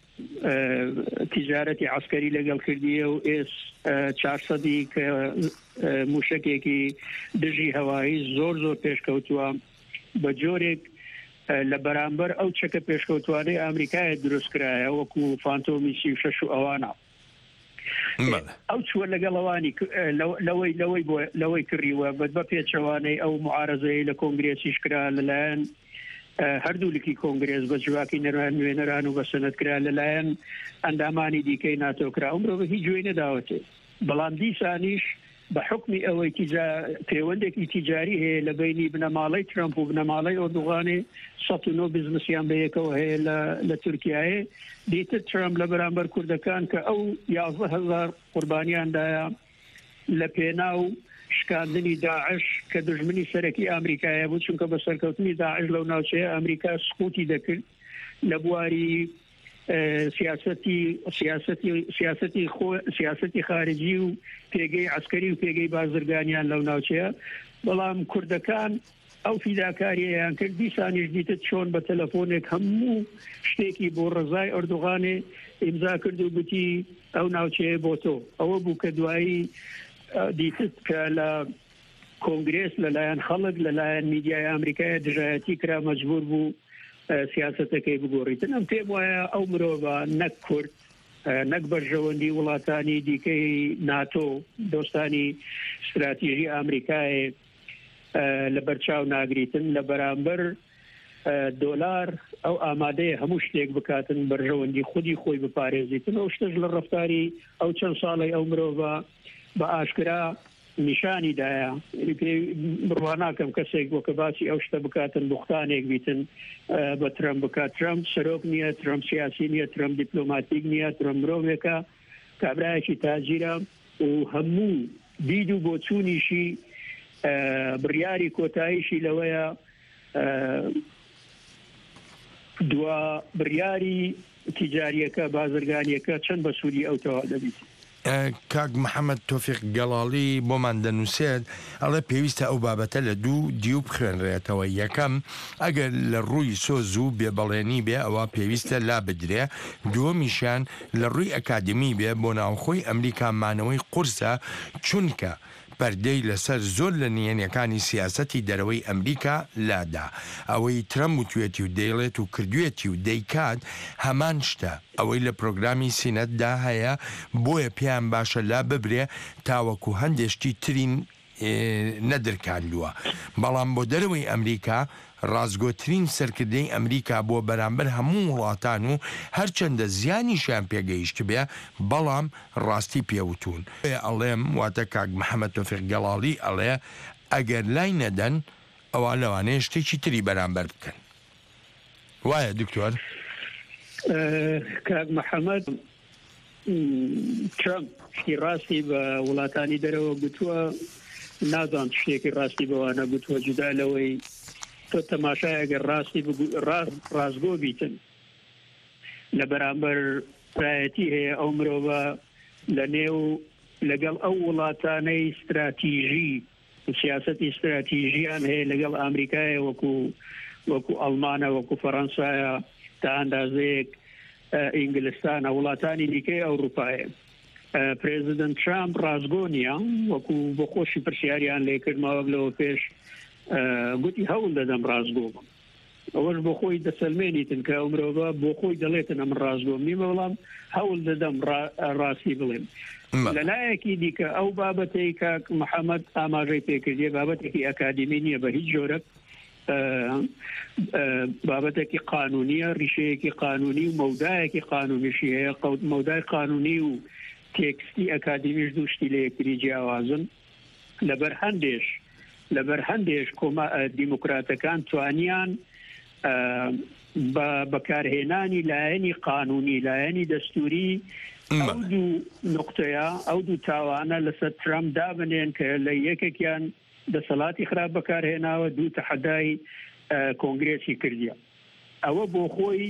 تیجارەتی عسکەری لەگەڵ کردیە و ئێس چارسەدی کە موشکێکی دژی هەوایی زۆر زۆر پێشکەوتووە بە جۆرێک لە بەرامبەر ئەو چەکە پێشکەوتوانەی ئەمریکایە دروستکرایە وەکو فانتۆمی سی و شەش و ئەوانە ئەو چووە لەگەڵەوانی لەوەی لەوەی لەوەی کڕیوە بە بە پێچەوانەی ئەو معارەزەی لە کۆنگرێسیش کرا لەلایەن هەردوولکی کۆنگرێز بە جوواکی نوێنەران و بە سەنەتکرا لەلایەن ئەندامانی دیکەی ناتۆکرا ئەو مرۆڤ هیچ گوێی نەداوەتێ بەڵام دیسانیش بە حکمی ئەوەی پەیوەندێکی تیجاری هەیە لە بینی بنەماڵەی ترامپ و بنەماڵەی ئۆردوغانێ سەد و نۆ بزنسیان بەیەکەوە هەیە لە تورکیایە دیتر ترامپ لە بەرامبەر کوردەکان کە ئەو یازدە هەزار قوربانیاندایە لە پێناو شکاندنی داعش کە دژمنی سەرەکی ئەمریکایە بوو چونکە بە سەرکەوتنی داعش لەو ناوچەیە ئەمریکا سقوتی دەکرد لە بواری سیاسەتی سیاسەتی سیاسەتی سیاسەتی خارجی و پێگەی عسکەری و پێگەی بازرگانیان لەو ناوچەیە بەڵام کوردەکان ئەو فیداکاریەیان کرد دیسانیش دیتت چۆن بە تەلەفۆنێک هەموو شتێکی بۆ ڕزای ئۆردوغانێ ئیمزا کرد و گوتی ئەو ناوچەیە بۆ تۆ ئەوە بوو کە دوایی دیتت کە لە کۆنگرێس لەلایەن خەڵک لەلایەن میدیای ئەمریکایە دژایەتی کرا مەجبور بوو سیاسەتەکەی بگۆڕیتن ئەم پێم وایە ئەو مرۆڤە نەک کورد نەک بەرژەوەندی وڵاتانی دیکەی ناتۆ دۆستانی استراتیژی ئەمریکای لە بەرچاو ناگریتن لە بەرامبەر دۆلار ئەو ئامادەیە هەموو شتێک بکاتن بەرژەوەندی خودی خۆی بپارێزیتن ئەو شتەش لە ڕفتاری ئەو چەند ساڵی ئەو مرۆڤە بە ئاشکرا نیشانی دایە بڕواناکەم کەسێک بۆ کە باسی ئەو شتە بکاتن بوختانێک بیتن بە ترەمپ بکات ترەمپ سەرۆک نییە ترەمپ سیاسی نییە ترەمپ دیپلۆماتیک نییە ترەمپ مرۆڤێکە کابرایەکی تاجیرە و هەموو دید و بۆچوونیشی بڕیاری کۆتاییشی لەوەیە دوا بڕیاری تیجاریەکە بازرگانیەکە چەند بە سووری ئەوتەوە دەبیت. کاک محەممەد تۆفیق گەڵاڵی بۆمان دەنووسێت ئەڵێ پێویستە ئەو بابەتە لە دوو دیو بخوێنرێتەوە. یەکەم ئەگەر لە ڕووی سۆز و بێبەڵێنی بێ ئەوە پێویستە لا بدرێ، دووەمیشان لە ڕووی ئەکادمی بێ بۆ ناوخۆی ئەمریکا مانەوەی قورسە، چونکە پەردەی لەسەر زۆر لە نێنیەکانی سیاسەتی دەرەوەی ئەمریکا لادا. ئەوەی ترەمپ وتوێتی و دەیڵێت و کردوێتی و دەیکات هەمان شتە ئەوەی لە پرۆگرامی سینەتدا هەیە، بۆیە پێیان باشە لا ببرێ تاوەکو هەندێشتی ترین نەدرکاندووە. بەڵام بۆ دەرەوەی ئەمریکا ڕازگۆترین سەرکردەی ئەمریکا بۆ بەرامبەر هەموو وڵاتان و هەرچەندە زیانیشیان پێگەیشت بێ بەڵام ڕاستی پێوتون. ئەڵێم واتە کاک محەممەد تۆفیق گەڵاڵی ئەڵێ ئەگەر لای نەدەن ئەوە لەوانەیە شتێکی تری بەرامبەر بکەن. وایە دکتۆر؟ کاک محەممەد ترەمپ شتی ڕاستی بە وڵاتانی دەرەوە گوتووە، نازان شتێکی ڕاستی بەوانە گوتووە جودا لەوەی تۆ تەماشای ئەگەر ڕاستی ڕازگۆ بیتن لە بەرامبەر پرایەتی هەیە ئەو مرۆڤە لە نێو لەگەڵ ئەو وڵاتانەی استراتیژی و سیاسەتی استراتیژیان هەیە لەگەڵ ئامریکایە وەکو وەکو ئەڵمانە وەکو فەڕەنسایە تا ئەندازەیەک ئینگلستانە وڵاتانی دیکەی ئەوروپایە. پرێزیدنت ترامپ ڕازگۆ نییە وەکو بۆ خۆشی پرسیاریان لێکردمەوە لەوە پێش گوتی هەوڵ دەدەم ڕازگۆ بم. ئەوەش بۆ خۆی دەسەلمێنیتن کە ئەو مرۆڤە بۆ خۆی دەڵێتن ئەم ڕازگۆم نیمە، بەڵام هەوڵ دەدەم ڕاستی بڵێم. لەلایەکی دیکە ئەو بابەتەی کاک محەممەد ئاماژەی پێکردیە بابەتێکی ئەکادمی نییە بە هیچ جۆرە، بابەتێکی قانونیە، ڕیشەیەکی قانونی و مەودایەکی قانونیشی هەیە. مەودای قانونی و تێکستی ئەکادمیش دووشتی لە یەکتری جیاوازن. لەبەر هەندێش لەبەر هەندێش کۆما دیموکراتەکان توانیان بە بەکارهێنانی لایەنی قانونی لایەنی دەستوری ئەو دوو نقطەیە ئەو دوو تاوانە لەسەر ترەمپ دابنێن کە لە یەکێکیان دەسەڵاتی خراپ بەکارهێناوە، دوو تەحەدای کۆنگرێسی کردیە. ئەوە بۆ خۆی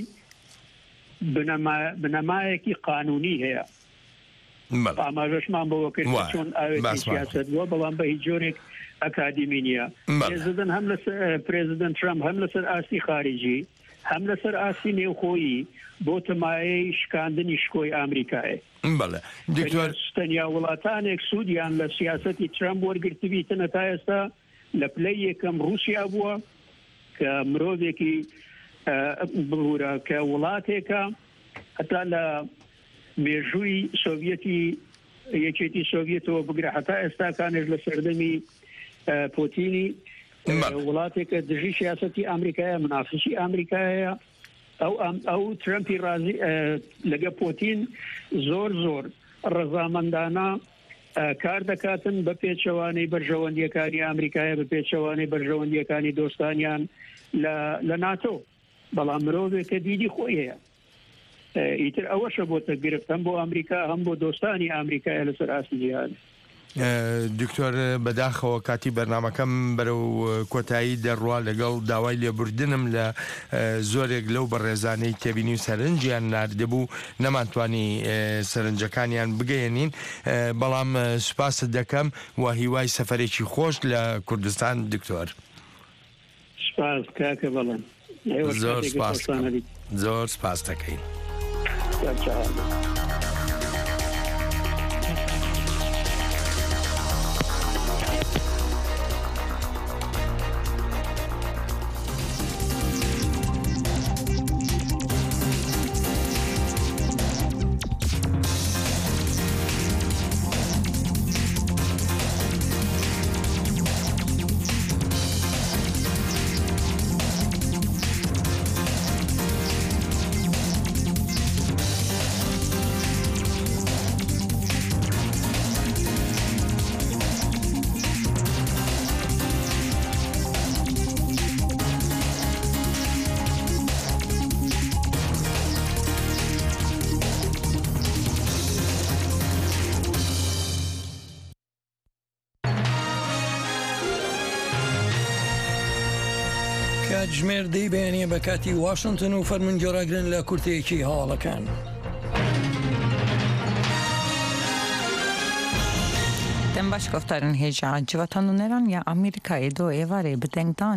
بنەمایەکی قانونی هەیە. ئاماژەشمان بەوە کرد چۆن ئاوێتی سیاسەت بووە، بەڵام بە هیچ جۆرێک ئەکادمی نییە. پرێزیدنت هەم لەسەر پرێزیدنت ترەمپ هەم لەسەر ئاستی خارجی هەم لەسەر ئاستی نێوخۆیی بۆ تەمایەی شکاندنی شکۆی ئامریکایە. بەڵێ دکتۆر، تەنیا وڵاتانێک سوودیان لە سیاسەتی ترەمپ وەرگرتبیتنە تا ئێستا لە پلەی یەکەم رووسیا بووە کە مرۆڤێکی بڕورە کە وڵاتێکە هەتا لە مێژووی سۆڤیەتی یەکێتی سۆڤیەتەوە بگرە هەتا ئێستاکانش لە سەردەمی پۆتینی وڵاتێکە دژی سیاسەتی ئامریکایە منافسی ئامریکایە. ئەو ئەو ترەمپی رازی لەگە پۆتین زۆر زۆر ڕەزامەندانە کار دەکاتن بە پێچەوانەی بەرژەوەندیەکانی ئامریکایە بە پێچەوانەی بەرژەوەندیەکانی دۆستانیان لە ناتۆ، بەڵام مرۆڤێکە دیدی خۆی هەیە. ئیتر ئەوەشە بۆتە گرفت هەم بۆ ئەمریکا هەم بۆ دۆستانی ئامریکایە لەسەر ئاستی جیهان. دکتۆر بەداخەوە کاتی بەرنامەکەم بەرەو کۆتایی دەڕوا لەگەڵ داوای لێبوردنم لە زۆرێک لەو بەڕێزانەی تێبینی و سەرنجیان ناردەبوو نەمانتوانی سەرنجەکانیان بگەێنین، بەڵام سوپاست دەکەم و هیوای سەفەرێکی خۆش لە کوردستان دکتۆر. سپاس کاکە بەڵێن زۆر سپاس زۆر سپاس دەکەین. کاتژمێر دەی بەیانە بە کاتی واشنگتن و فەرمونجۆراگرن لە کورتەیەکی هەواڵەکان. دەم باش گفتارن هێژا جواتان و نێران یا ئەمریکای دۆ ئێوارێ بدەنگدان